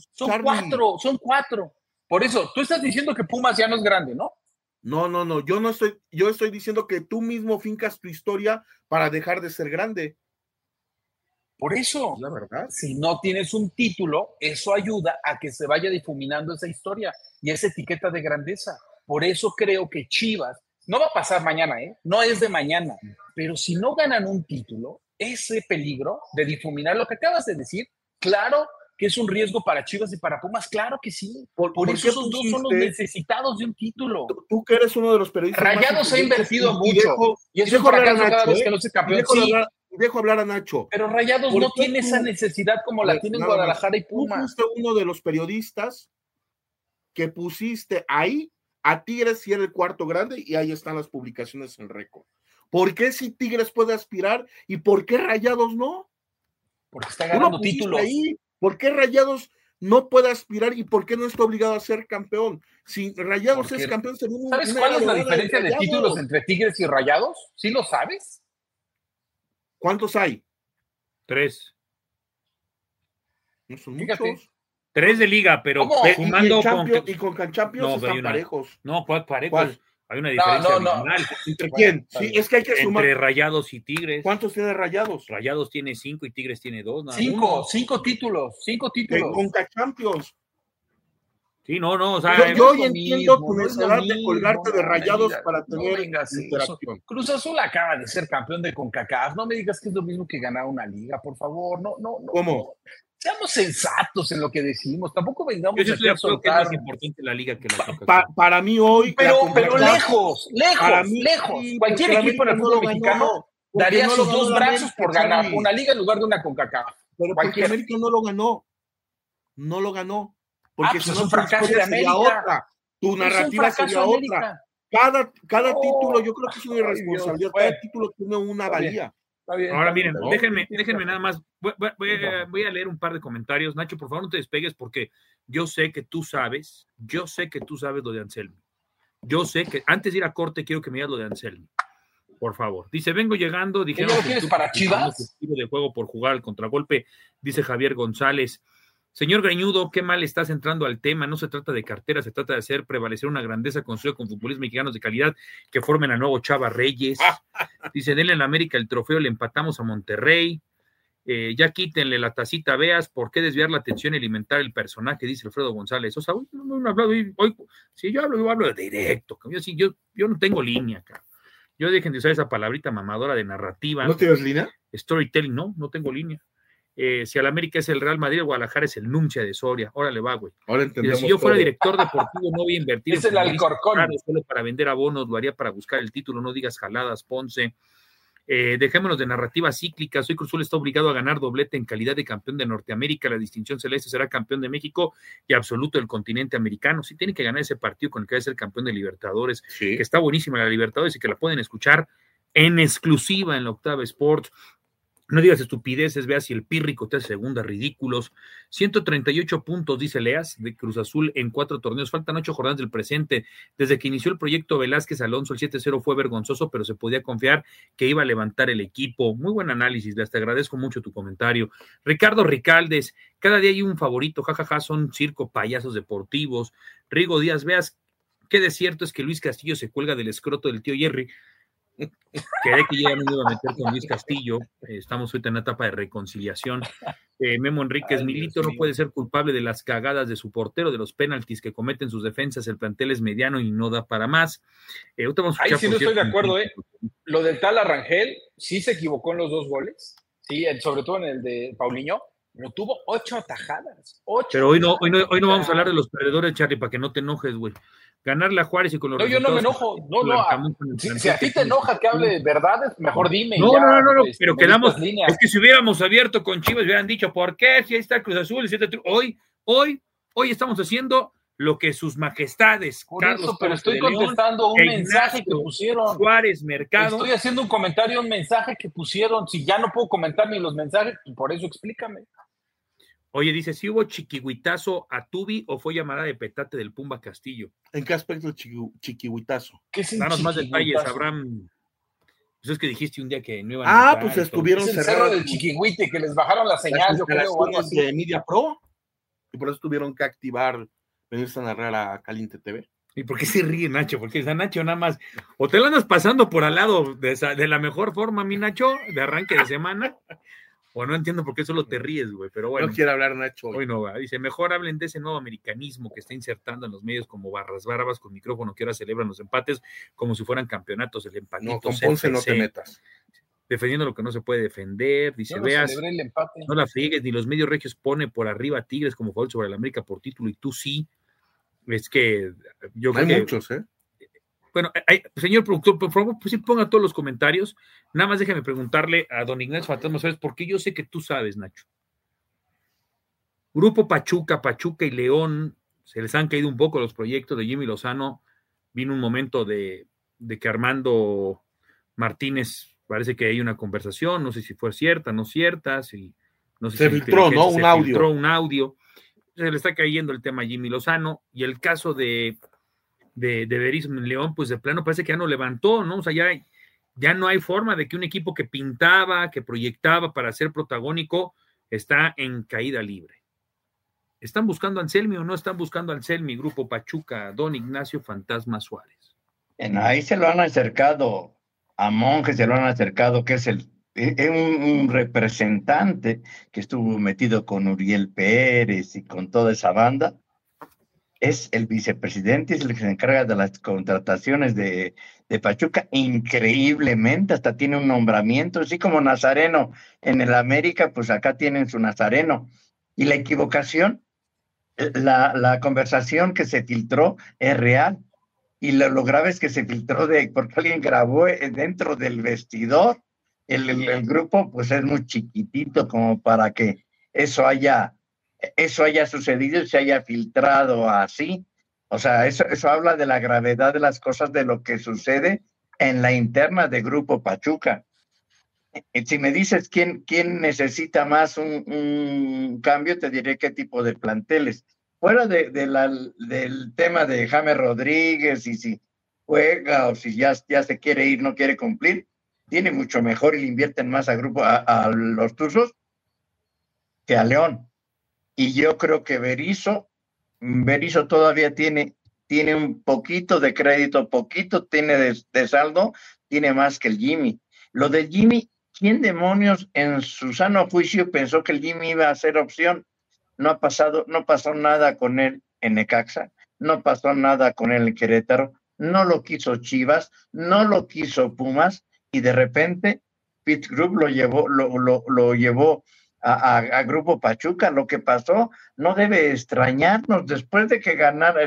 Son cuatro. Por eso, tú estás diciendo que Pumas ya no es grande, ¿no? No. Yo estoy diciendo que tú mismo fincas tu historia para dejar de ser grande. Por eso, la verdad. Si no tienes un título, eso ayuda a que se vaya difuminando esa historia y esa etiqueta de grandeza. Por eso creo que Chivas, no va a pasar mañana, no es de mañana, pero si no ganan un título, ese peligro de difuminar lo que acabas de decir, claro que es un riesgo para Chivas y para Pumas, claro que sí. Por eso esos dos son los necesitados de un título. Tú que eres uno de los periodistas. Rayados ha invertido mucho y es un fracaso cada vez que no se campeón. Dejo hablar a Nacho. Pero Rayados no tiene esa necesidad como la tienen Guadalajara y Pumas. Tú fuiste uno de los periodistas que pusiste ahí a Tigres y era el cuarto grande y ahí están las publicaciones en récord. ¿Por qué si Tigres puede aspirar y por qué Rayados no? Porque está ganando títulos. Ahí. ¿Por qué Rayados no puede aspirar y por qué no está obligado a ser campeón? Si Rayados es campeón, ¿sabes cuál es la diferencia de títulos entre Tigres y Rayados? ¿Sí lo sabes? ¿Cuántos hay? 3. No son muchos. 3 de liga, pero sumando y con Champions están parejos. No, ¿cuál parejos? ¿Cuál? Hay una diferencia abismal. ¿Entre quién? Sí, es que hay que sumar. Entre Rayados y Tigres. ¿Cuántos tiene Rayados? Rayados tiene 5 y Tigres tiene 2. 5 títulos. Con Champions. Sí, no, o sea, yo entiendo tu necesidad de colgarte de Rayados para tener interacción. Cruz Azul acaba de ser campeón de CONCACAF, no me digas que es lo mismo que ganar una liga, por favor, no. ¿Cómo? Seamos sensatos en lo que decimos, tampoco vengamos a soltar. Que es más importante la liga que la CONCACAF. Para mí hoy... Pero lejos. Cualquier equipo en el fútbol mexicano daría sus 2 brazos por ganar una liga en lugar de una CONCACAF. Pero porque América no lo ganó. No lo ganó. Porque pues es un fracaso de América. Otra. Tu narrativa sería otra. Cada título, yo creo que es una irresponsabilidad. Cada título tiene una valía. Ahora miren, déjenme nada más. Voy a leer un par de comentarios. Nacho, por favor, no te despegues porque yo sé que tú sabes lo de Anselmi. Yo sé que antes de ir a corte quiero que me digas lo de Anselmi. Por favor. Dice, vengo llegando. Dijeron ¿qué lo quieres para Chivas? De juego por jugar al contragolpe, dice Javier González. Señor Greñudo, qué mal estás entrando al tema. No se trata de cartera, se trata de hacer prevalecer una grandeza construida con futbolistas mexicanos de calidad que formen al nuevo Chava Reyes. Dice, denle en la América el trofeo, le empatamos a Monterrey. Ya quítenle la tacita, veas, ¿por qué desviar la atención y alimentar el personaje? Dice Alfredo González. O sea, hoy no he hablado, hoy, si yo hablo de directo. Yo no tengo línea, cara. Yo dejen de usar esa palabrita mamadora de narrativa. ¿No tienes línea? Storytelling, no tengo línea. Si al América es el Real Madrid, el Guadalajara es el Nuncia de Soria. Órale va, güey. Ahora entendemos. Si yo fuera director deportivo, no voy a invertir es el Alcorcón. Solo para vender abonos, lo haría para buscar el título. No digas jaladas, Ponce. Dejémonos de narrativas cíclicas. Hoy Cruz Azul está obligado a ganar doblete en calidad de campeón de Norteamérica. La distinción celeste será campeón de México y absoluto del continente americano. Sí, tiene que ganar ese partido con el que va a ser campeón de Libertadores, que está buenísima la Libertadores y que la pueden escuchar en exclusiva en la Octava Sports. No digas estupideces, veas si el Pírrico te hace segunda, ridículos. 138 puntos, dice Leas, de Cruz Azul en 4 torneos. Faltan 8 jornadas del presente. Desde que inició el proyecto Velázquez Alonso, el 7-0 fue vergonzoso, pero se podía confiar que iba a levantar el equipo. Muy buen análisis, te agradezco mucho tu comentario. Ricardo Ricaldes, cada día hay un favorito, jajaja, son circo payasos deportivos. Rigo Díaz, veas qué de cierto es que Luis Castillo se cuelga del escroto del tío Jerry. Quedé que ya no me iba a meter con Luis Castillo. Estamos ahorita en una etapa de reconciliación. Memo Enríquez, Milito no puede ser culpable de las cagadas de su portero, de los penaltis que cometen sus defensas. El plantel es mediano y no da para más. Ahí sí no estoy de acuerdo, Lo del tal Arrangel sí se equivocó en los 2 goles, sí, sobre todo en el de Paulinho, pero tuvo 8 atajadas. Pero hoy no vamos a hablar de los perdedores, Charlie, para que no te enojes, güey. Ganarle a Juárez y con los yo no me enojo. Si a ti te enoja que hable de verdades, mejor dime. No, pero quedamos. Es que si hubiéramos abierto con Chivas, hubieran dicho, ¿por qué? Si ahí está Cruz Azul, hoy estamos haciendo lo que sus majestades. Por Carlos eso, pero estoy contestando un mensaje que pusieron. Juárez, Mercado. Estoy haciendo un comentario, un mensaje que pusieron. Si ya no puedo comentar ni los mensajes, por eso explícame. Oye, dice, ¿si hubo chiquihuitazo a Tubi o fue llamada de petate del Pumba Castillo? ¿En qué aspecto el chiquihuitazo? Danos más detalles, Abraham. Pues es que dijiste un día que no iban a pues estuvieron cerrados. El cerro del Chiquihuite, que les bajaron la señal, yo creo. De Media Pro, y por eso tuvieron que activar, venirse a narrar a Caliente TV. ¿Y por qué se ríe Nacho? Porque esa Nacho nada más, o te lo andas pasando por al lado de la mejor forma, mi Nacho, de arranque de semana. O no entiendo por qué solo te ríes, güey, pero bueno. No quiere hablar Nacho. Hoy no va. Dice, mejor hablen de ese nuevo americanismo que está insertando en los medios como barras barbas con micrófono que ahora celebran los empates como si fueran campeonatos, el empatito. No, con Ponce no te metas. Defendiendo lo que no se puede defender. Dice, veas, no la friegues, ni los medios regios pone por arriba a Tigres como favorito sobre el América por título y tú sí. Es que yo creo que... Hay muchos, Bueno, señor productor, por favor, pues sí ponga todos los comentarios. Nada más déjame preguntarle a don Ignacio Fantasma Suárez, porque yo sé que tú sabes, Nacho. Grupo Pachuca y León, se les han caído un poco los proyectos de Jimmy Lozano. Vino un momento de que Armando Martínez, parece que hay una conversación, no sé si fue cierta, no cierta, no sé se si filtró, ¿no? Un audio. Se le está cayendo el tema a Jimmy Lozano, y el caso de Berizzo en León, pues de plano parece que ya no levantó, ¿no? O sea, ya no hay forma de que un equipo que pintaba, que proyectaba para ser protagónico, está en caída libre. ¿Están buscando a Anselmi o no están buscando a Anselmi? Grupo Pachuca, don Ignacio Fantasma Suárez. Ahí se lo han acercado a Monje, se lo han acercado, que es un representante que estuvo metido con Uriel Pérez y con toda esa banda. Es el vicepresidente, es el que se encarga de las contrataciones de Pachuca, increíblemente, hasta tiene un nombramiento, así como Nazareno en el América, pues acá tienen su Nazareno. Y la equivocación, la conversación que se filtró es real, y lo grave es que se filtró porque alguien grabó dentro del vestidor. El grupo pues es muy chiquitito como para que eso haya sucedido y se haya filtrado así. O sea, eso habla de la gravedad de las cosas, de lo que sucede en la interna de Grupo Pachuca. Si me dices quién necesita más un cambio, te diré qué tipo de planteles. Fuera del tema de James Rodríguez y si juega o si ya se quiere ir, no quiere cumplir, tiene mucho mejor y le invierten más a los Tuzos que a León. Y yo creo que Berizzo todavía tiene un poquito de crédito, poquito tiene de saldo, tiene más que el Jimmy. Lo del Jimmy, ¿quién demonios en su sano juicio pensó que el Jimmy iba a ser opción? No pasó nada con él en Necaxa, no pasó nada con él en Querétaro, no lo quiso Chivas, no lo quiso Pumas, y de repente Pitt Group lo llevó a Grupo Pachuca. Lo que pasó no debe extrañarnos después de que ganara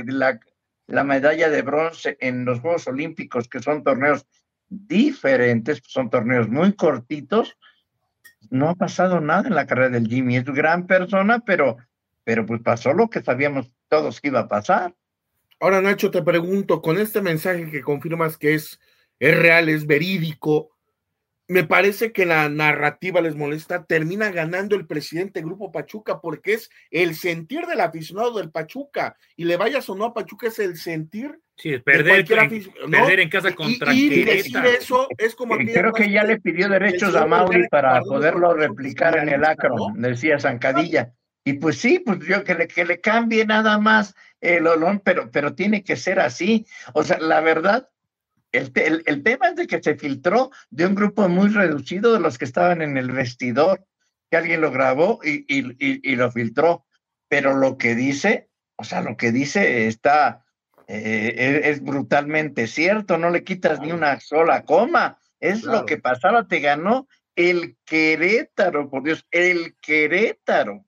la medalla de bronce en los Juegos Olímpicos, que son torneos diferentes, son torneos muy cortitos. No ha pasado nada en la carrera del Jimmy. Es gran persona, pero pues pasó lo que sabíamos todos que iba a pasar. Ahora, Nacho, te pregunto, con este mensaje que confirmas que es real, es verídico, me parece que la narrativa les molesta, termina ganando el presidente Grupo Pachuca, porque es el sentir del aficionado del Pachuca, y le vayas o no a Pachuca, es el sentir. Sí, perder en casa contra y decir eso es como creo que ya le pidió derechos a Mauri para poderlo replicar en el Akron, ¿no? Decía Zancadilla. Y pues sí, pues yo que le cambie nada más el olón, pero tiene que ser así. O sea, la verdad, el tema es de que se filtró de un grupo muy reducido de los que estaban en el vestidor, que alguien lo grabó y lo filtró. Pero lo que dice está... es brutalmente cierto, no le quitas ni una sola coma, es lo que pasaba, te ganó el Querétaro, por Dios, el Querétaro.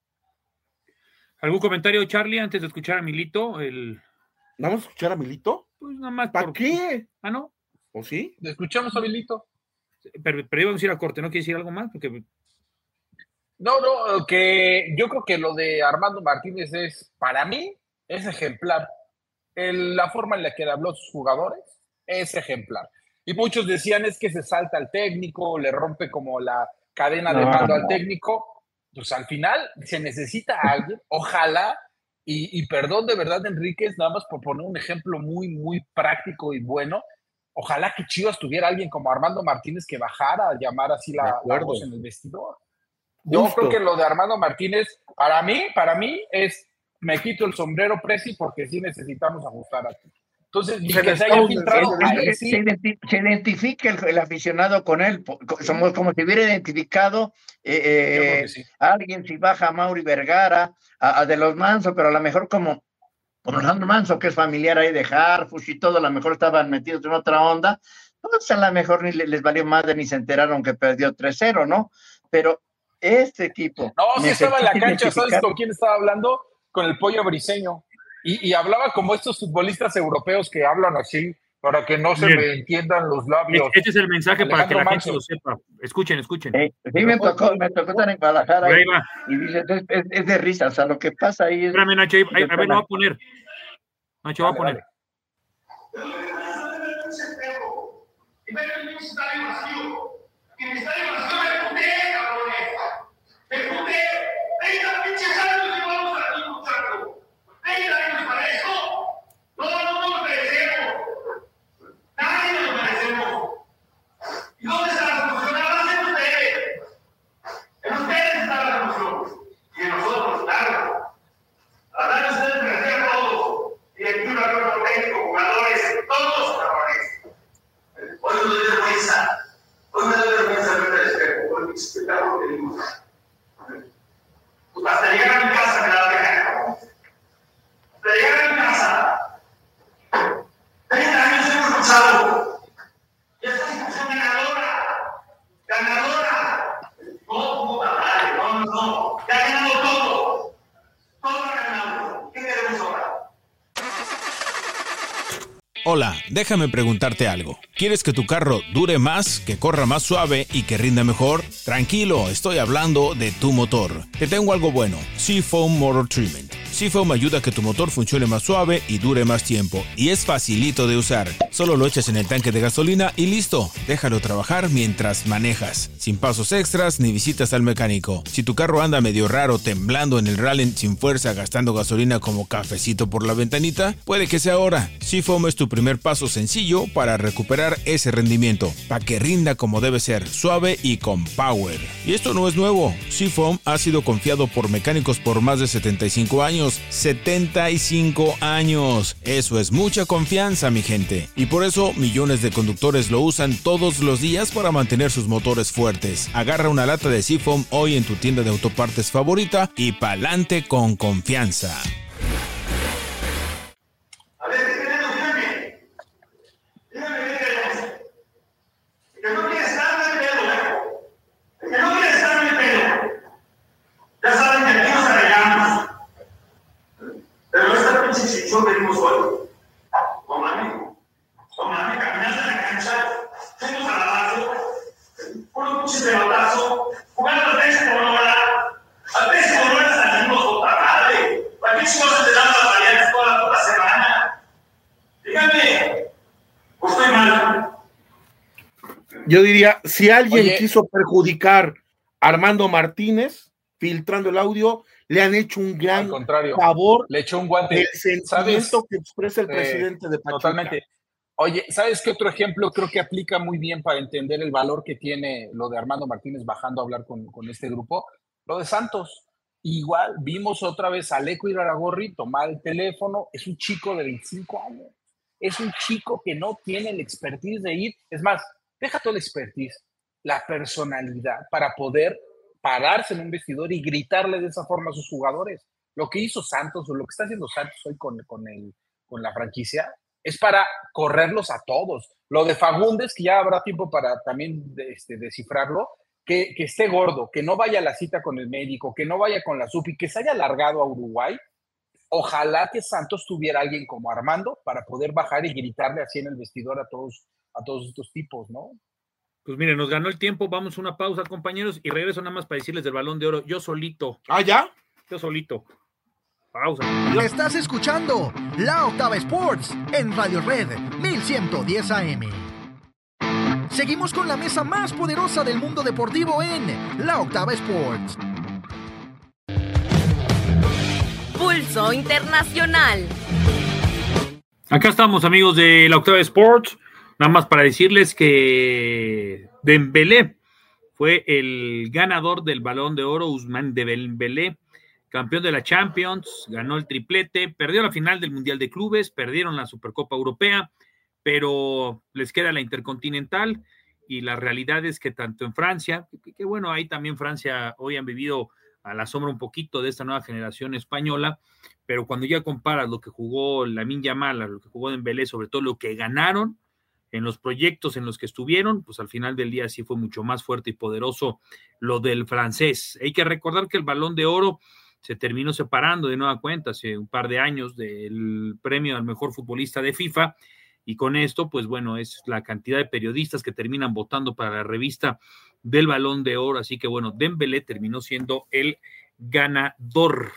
¿Algún comentario, Charlie, antes de escuchar a Milito? ¿Vamos a escuchar a Milito? Pues nada más. ¿Para qué? ¿Ah, no? ¿O sí? ¿Escuchamos a Milito? Pero íbamos a ir a corte, ¿no quiere decir algo más? Porque... No, que yo creo que lo de Armando Martínez es, para mí, es ejemplar. La forma en la que le habló a sus jugadores es ejemplar. Y muchos decían es que se salta al técnico, le rompe como la cadena de mando al técnico. Pues al final se necesita a alguien, ojalá, y perdón de verdad, Enríquez, nada más por poner un ejemplo muy, muy práctico y bueno, ojalá que Chivas tuviera alguien como Armando Martínez que bajara a llamar así la voz en el vestidor. Yo creo que lo de Armando Martínez, para mí es, me quito el sombrero, Presi, porque sí necesitamos ajustar aquí. Entonces, se identifica el aficionado con él, somos como si hubiera identificado a alguien, si baja a Mauri Vergara, a De los Manso, pero a lo mejor como Alejandro Manso, que es familiar ahí de Harfush y todo, a lo mejor estaban metidos en otra onda, entonces a lo mejor ni les valió madre ni se enteraron que perdió 3-0, ¿no? Pero este equipo... No, sí estaba en la cancha, ¿sabes con quién estaba hablando? Con el Pollo Briseño. Y hablaba como estos futbolistas europeos que hablan así, para que no se me entiendan los labios. Este es el mensaje para que la gente lo sepa. Escuchen. Sí, me tocó estar en Guadalajara y dice, es de risa, o sea, lo que pasa ahí es... Espérame, Nacho, a ver, no va a poner. Nacho, va a poner. ¿Y dónde está la solución? Ahora en ustedes. En ustedes está la solución. Y en nosotros, claro. Déjame preguntarte algo. ¿Quieres que tu carro dure más, que corra más suave y que rinda mejor? Tranquilo, estoy hablando de tu motor. Te tengo algo bueno. Seafoam Motor Treatment. Seafoam ayuda a que tu motor funcione más suave y dure más tiempo. Y es facilito de usar. Solo lo echas en el tanque de gasolina y listo. Déjalo trabajar mientras manejas. Sin pasos extras ni visitas al mecánico. Si tu carro anda medio raro, temblando en el rally sin fuerza, gastando gasolina como cafecito por la ventanita, puede que sea ahora. Seafoam es tu primer paso sencillo para recuperar ese rendimiento, para que rinda como debe ser, suave y con power. Y esto no es nuevo. Seafoam ha sido confiado por mecánicos por más de 75 años. 75 años. Eso es mucha confianza, mi gente. Y por eso millones de conductores lo usan todos los días para mantener sus motores fuertes. Agarra una lata de Seafoam hoy en tu tienda de autopartes favorita y pa'lante con confianza. Ya saben que aquí nos arreglamos. Pero esta pinche exhibición venimos hoy. Tómame, caminaste en la cancha, fuimos a la base, unos pinches de batazo, jugando al tenis como no era. Al tenis como no era salimos otra madre. ¿Para qué chicos te dan las variantes toda la puta semana? Díganme, ¿o estoy mal? Yo diría, si alguien quiso perjudicar a Armando Martínez, filtrando el audio, le han hecho un gran favor. Le echó un guante. El sentimiento que expresa el presidente de Pachuca. Totalmente. Oye, ¿sabes qué otro ejemplo creo que aplica muy bien para entender el valor que tiene lo de Armando Martínez bajando a hablar con este grupo? Lo de Santos. Igual, vimos otra vez a Leco Iraragorri tomar el teléfono. Es un chico de 25 años. Es un chico que no tiene el expertise de ir. Es más, deja todo el expertise, la personalidad para poder pararse en un vestidor y gritarle de esa forma a sus jugadores. Lo que hizo Santos o lo que está haciendo Santos hoy con la franquicia es para correrlos a todos. Lo de Fagundes, que ya habrá tiempo para también descifrarlo, que esté gordo, que no vaya a la cita con el médico, que no vaya con la SUPI, que se haya largado a Uruguay. Ojalá que Santos tuviera alguien como Armando para poder bajar y gritarle así en el vestidor a todos estos tipos, ¿no? Pues miren, nos ganó el tiempo, vamos a una pausa, compañeros, y regreso nada más para decirles del Balón de Oro, yo solito. ¿Ah, ya? Yo solito. Pausa. Estás escuchando La Octava Sports en Radio Red 1110 AM. Seguimos con la mesa más poderosa del mundo deportivo en La Octava Sports. Pulso Internacional. Acá estamos, amigos de La Octava Sports. Nada más para decirles que Dembélé fue el ganador del Balón de Oro. Ousmane Dembélé, campeón de la Champions, ganó el triplete, perdió la final del Mundial de Clubes, perdieron la Supercopa Europea, pero les queda la Intercontinental, y la realidad es que tanto en Francia, que bueno, ahí también Francia hoy han vivido a la sombra un poquito de esta nueva generación española, pero cuando ya comparas lo que jugó Lamine Yamal, lo que jugó Dembélé, sobre todo lo que ganaron en los proyectos en los que estuvieron, pues al final del día sí fue mucho más fuerte y poderoso lo del francés. Hay que recordar que el Balón de Oro se terminó separando de nueva cuenta hace un par de años del premio al mejor futbolista de FIFA, y con esto, pues bueno, es la cantidad de periodistas que terminan votando para la revista del Balón de Oro, así que bueno, Dembélé terminó siendo el ganador,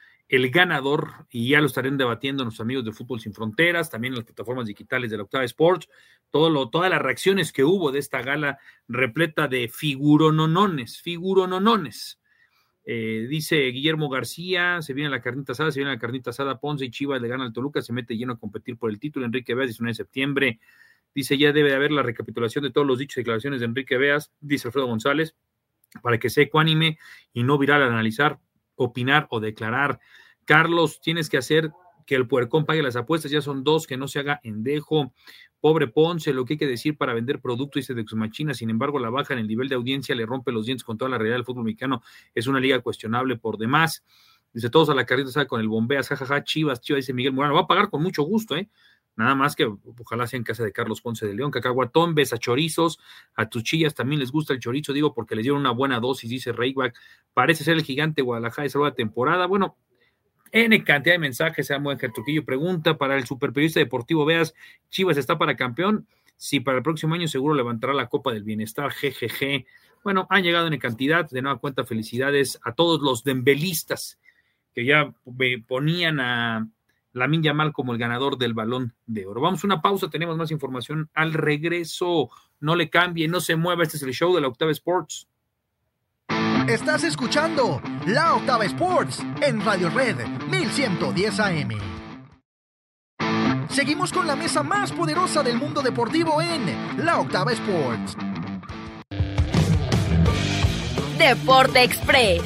y ya lo estarán debatiendo nuestros amigos de Fútbol Sin Fronteras, también en las plataformas digitales de la Octava Sports, todas las reacciones que hubo de esta gala repleta de figurononones. Dice Guillermo García, se viene la carnita asada, Ponce y Chivas le gana al Toluca, se mete lleno a competir por el título. Enrique Beas, 19 de septiembre, dice ya debe de haber la recapitulación de todos los dichos y declaraciones de Enrique Beas, dice Alfredo González, para que sea ecuánime y no viral al analizar, opinar o declarar. Carlos, tienes que hacer que el puercón pague las apuestas, ya son 2, que no se haga endejo. Pobre Ponce, lo que hay que decir para vender producto, dice de Machina, sin embargo la baja en el nivel de audiencia le rompe los dientes con toda la realidad del fútbol mexicano, es una liga cuestionable por demás. Dice todos a la carreta, sabe con el bombeas, jajaja, Chivas, dice Miguel Morano, va a pagar con mucho gusto, nada más que ojalá sea en casa de Carlos Ponce de León. Cacahuatón, ves a chorizos, a tus chillas también les gusta el chorizo, digo porque les dieron una buena dosis, dice Rayback, parece ser el gigante Guadalajara de esa nueva temporada. Bueno, N cantidad de mensajes. Samuel Trujillo pregunta para el superperiodista deportivo Veas, ¿Chivas está para campeón? Sí, para el próximo año seguro levantará la Copa del Bienestar, jejeje. Bueno, han llegado en cantidad, de nueva cuenta, felicidades a todos los dembelistas que ya ponían a Lamine Yamal como el ganador del Balón de Oro. Vamos a una pausa, tenemos más información al regreso. No le cambie, no se mueva, este es el show de la Octava Sports. Estás escuchando La Octava Sports en Radio Red 1110 AM. Seguimos con la mesa más poderosa del mundo deportivo en La Octava Sports. Deporte Express.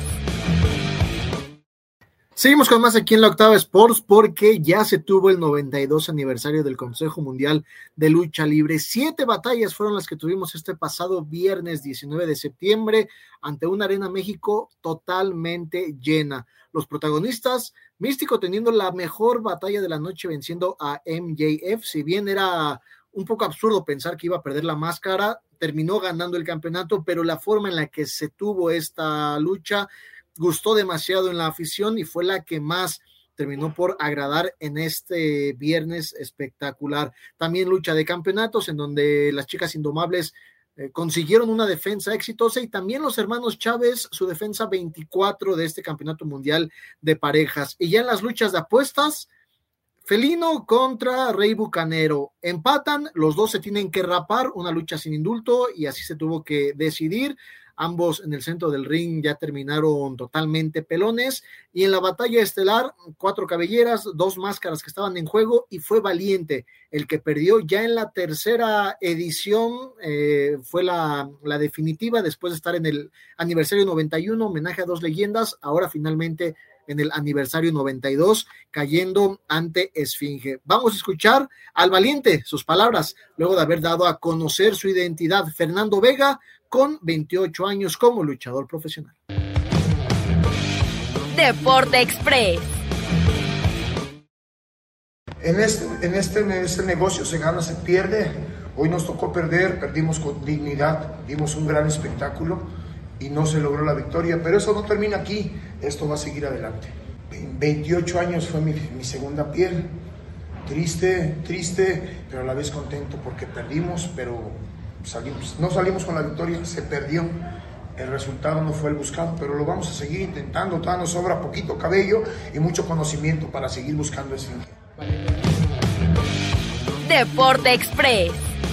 Seguimos con más aquí en La Octava Sports porque ya se tuvo el 92 aniversario del Consejo Mundial de Lucha Libre. 7 batallas fueron las que tuvimos este pasado viernes 19 de septiembre ante una Arena México totalmente llena. Los protagonistas, Místico teniendo la mejor batalla de la noche venciendo a MJF, si bien era un poco absurdo pensar que iba a perder la máscara, terminó ganando el campeonato, pero la forma en la que se tuvo esta lucha gustó demasiado en la afición y fue la que más terminó por agradar en este viernes espectacular. También lucha de campeonatos en donde las chicas indomables consiguieron una defensa exitosa y también los hermanos Chávez su defensa 24 de este campeonato mundial de parejas. Y ya en las luchas de apuestas, Felino contra Rey Bucanero, empatan, los dos se tienen que rapar, una lucha sin indulto y así se tuvo que decidir. Ambos en el centro del ring ya terminaron totalmente pelones y en la batalla estelar 4 cabelleras, 2 máscaras que estaban en juego y fue Valiente el que perdió. Ya en la tercera edición fue la definitiva después de estar en el aniversario 91, homenaje a 2 leyendas, ahora finalmente en el aniversario 92 cayendo ante Esfinge. Vamos a escuchar al Valiente, sus palabras, luego de haber dado a conocer su identidad. Fernando Vega, con 28 años como luchador profesional. Deporte Express. En este negocio se gana, se pierde. Hoy nos tocó perder, perdimos con dignidad, dimos un gran espectáculo y no se logró la victoria, pero eso no termina aquí, esto va a seguir adelante. 28 años fue mi segunda piel, triste, pero a la vez contento porque perdimos, pero no salimos con la victoria, se perdió, el resultado no fue el buscado, pero lo vamos a seguir intentando, todavía nos sobra poquito cabello y mucho conocimiento para seguir buscando ese. Deporte Express.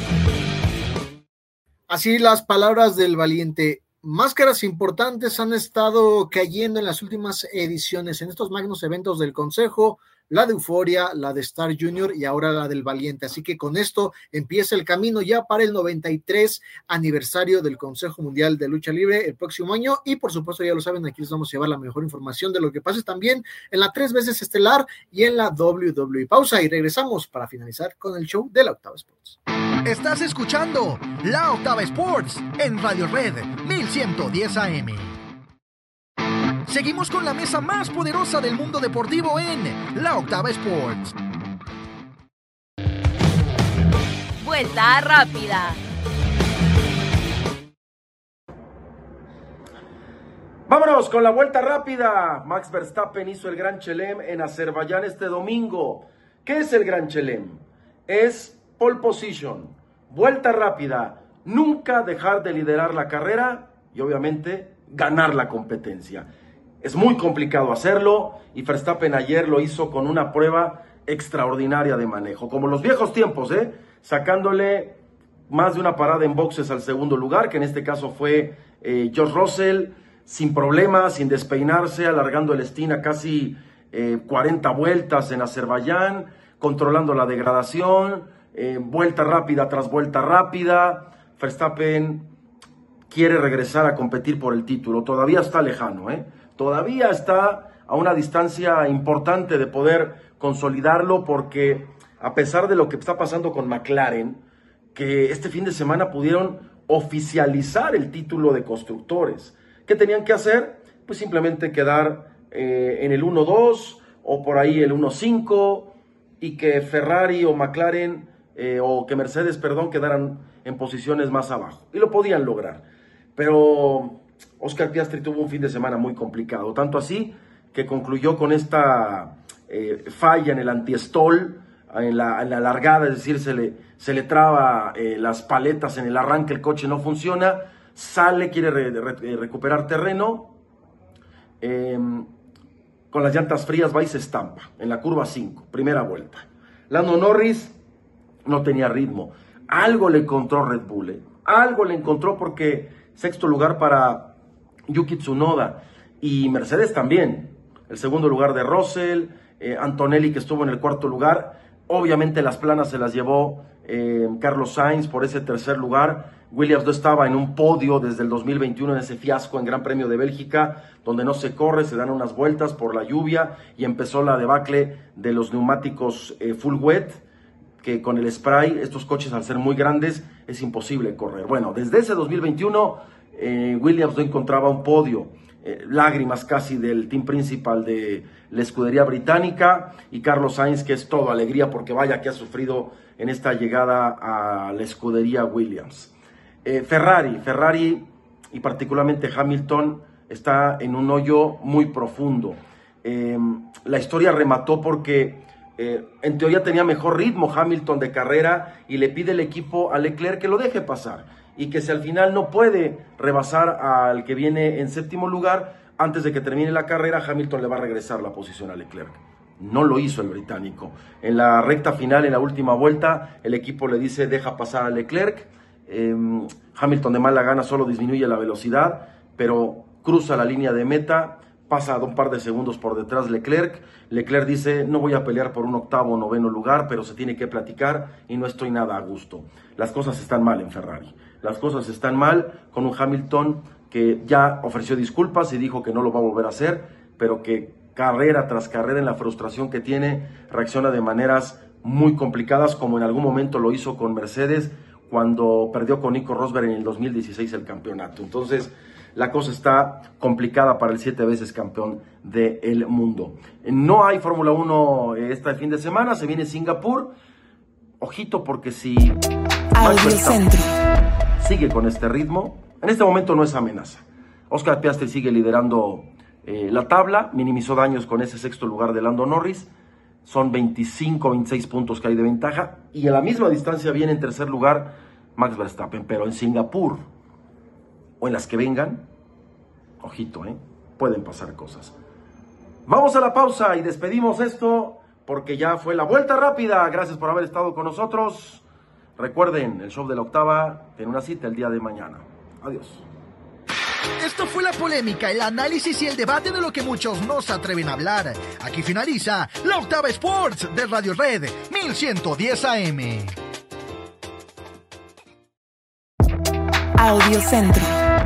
Así las palabras del Valiente. Máscaras importantes han estado cayendo en las últimas ediciones, en estos magnos eventos del Consejo, la de Euforia, la de Star Junior y ahora la del Valiente. Así que con esto empieza el camino ya para el 93 aniversario del Consejo Mundial de Lucha Libre el próximo año. Y por supuesto, ya lo saben, aquí les vamos a llevar la mejor información de lo que pase también en la 3 veces estelar y en la WWE. Pausa y regresamos para finalizar con el show de la Octava Sports. Estás escuchando La Octava Sports en Radio Red 1110 AM. Seguimos con la mesa más poderosa del mundo deportivo en La Octava Sports. Vuelta rápida. Vámonos con la vuelta rápida. Max Verstappen hizo el Gran Chelem en Azerbaiyán este domingo. ¿Qué es el Gran Chelem? Es pole position, vuelta rápida, nunca dejar de liderar la carrera y obviamente ganar la competencia. Es muy complicado hacerlo y Verstappen ayer lo hizo con una prueba extraordinaria de manejo, como los viejos tiempos, sacándole más de una parada en boxes al segundo lugar, que en este caso fue George Russell, sin problemas, sin despeinarse, alargando el stint a casi 40 vueltas en Azerbaiyán, controlando la degradación, vuelta rápida tras vuelta rápida. Verstappen quiere regresar a competir por el título, todavía está lejano, todavía está a una distancia importante de poder consolidarlo, porque a pesar de lo que está pasando con McLaren, que este fin de semana pudieron oficializar el título de constructores, ¿qué tenían que hacer? Pues simplemente quedar en el 1-2 o por ahí el 1-5 y que Ferrari o McLaren o que Mercedes, quedaran en posiciones más abajo, y lo podían lograr, pero Oscar Piastri tuvo un fin de semana muy complicado, tanto así que concluyó con esta falla en el antiestol, en la largada, es decir, se le traba las paletas en el arranque, el coche no funciona, sale, quiere recuperar terreno, con las llantas frías va y se estampa en la curva 5, primera vuelta. Lando Norris no tenía ritmo, algo le encontró Red Bull, algo le encontró, porque sexto lugar para Yuki Tsunoda y Mercedes también, el segundo lugar de Russell, Antonelli, que estuvo en el cuarto lugar. Obviamente las planas se las llevó Carlos Sainz por ese tercer lugar. Williams no estaba en un podio desde el 2021 en ese fiasco en Gran Premio de Bélgica, donde no se corre, se dan unas vueltas por la lluvia y empezó la debacle de los neumáticos full wet, que con el spray, estos coches al ser muy grandes, es imposible correr. Bueno, desde ese 2021 Williams no encontraba un podio. Lágrimas casi del team principal de la escudería británica, y Carlos Sainz, que es todo alegría porque vaya que ha sufrido en esta llegada a la escudería Williams. Ferrari y particularmente Hamilton está en un hoyo muy profundo. La historia remató porque en teoría tenía mejor ritmo Hamilton de carrera y le pide el equipo a Leclerc que lo deje pasar y que si al final no puede rebasar al que viene en séptimo lugar, antes de que termine la carrera, Hamilton le va a regresar la posición a Leclerc. No lo hizo el británico. En la recta final, en la última vuelta, el equipo le dice deja pasar a Leclerc. Hamilton de mala gana solo disminuye la velocidad, pero cruza la línea de meta, pasa a un par de segundos por detrás Leclerc. Leclerc dice, no voy a pelear por un octavo o noveno lugar, pero se tiene que platicar y no estoy nada a gusto. Las cosas están mal en Ferrari. Las cosas están mal con un Hamilton que ya ofreció disculpas y dijo que no lo va a volver a hacer, pero que carrera tras carrera, en la frustración que tiene, reacciona de maneras muy complicadas, como en algún momento lo hizo con Mercedes cuando perdió con Nico Rosberg en el 2016 el campeonato. Entonces la cosa está complicada para el 7 veces campeón del mundo. No hay Fórmula 1 este fin de semana, se viene Singapur. Ojito, porque si Max Verstappen sigue con este ritmo, en este momento no es amenaza. Oscar Piastri sigue liderando la tabla, minimizó daños con ese sexto lugar de Lando Norris. Son 25, 26 puntos que hay de ventaja, y a la misma distancia viene en tercer lugar Max Verstappen. Pero en Singapur o en las que vengan, ojito, pueden pasar cosas. Vamos a la pausa y despedimos esto porque ya fue la vuelta rápida. Gracias por haber estado con nosotros. Recuerden, el show de la octava tiene una cita el día de mañana. Adiós. Esto fue la polémica, el análisis y el debate de lo que muchos no se atreven a hablar. Aquí finaliza la Octava Sports de Radio Red 1110 AM. Audio Centro.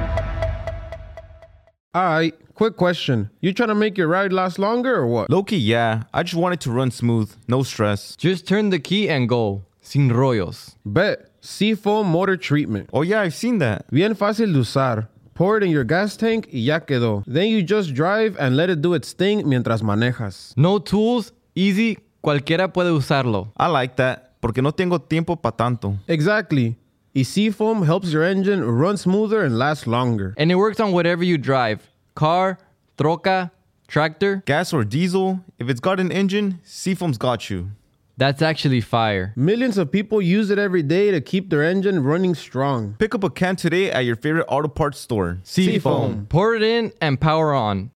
Alright, quick question. You trying to make your ride last longer or what? Low-key, yeah. I just want it to run smooth, no stress. Just turn the key and go. Sin rollos. Bet. Seafoam Motor Treatment. Oh yeah, I've seen that. Bien fácil de usar. Pour it in your gas tank y ya quedó. Then you just drive and let it do its thing mientras manejas. No tools, easy, cualquiera puede usarlo. I like that, porque no tengo tiempo pa' tanto. Exactly. Y Seafoam helps your engine run smoother and last longer. And it works on whatever you drive. Car, troca, tractor. Gas or diesel, if it's got an engine, Seafoam's got you. That's actually fire. Millions of people use it every day to keep their engine running strong. Pick up a can today at your favorite auto parts store. Seafoam. Pour it in and power on.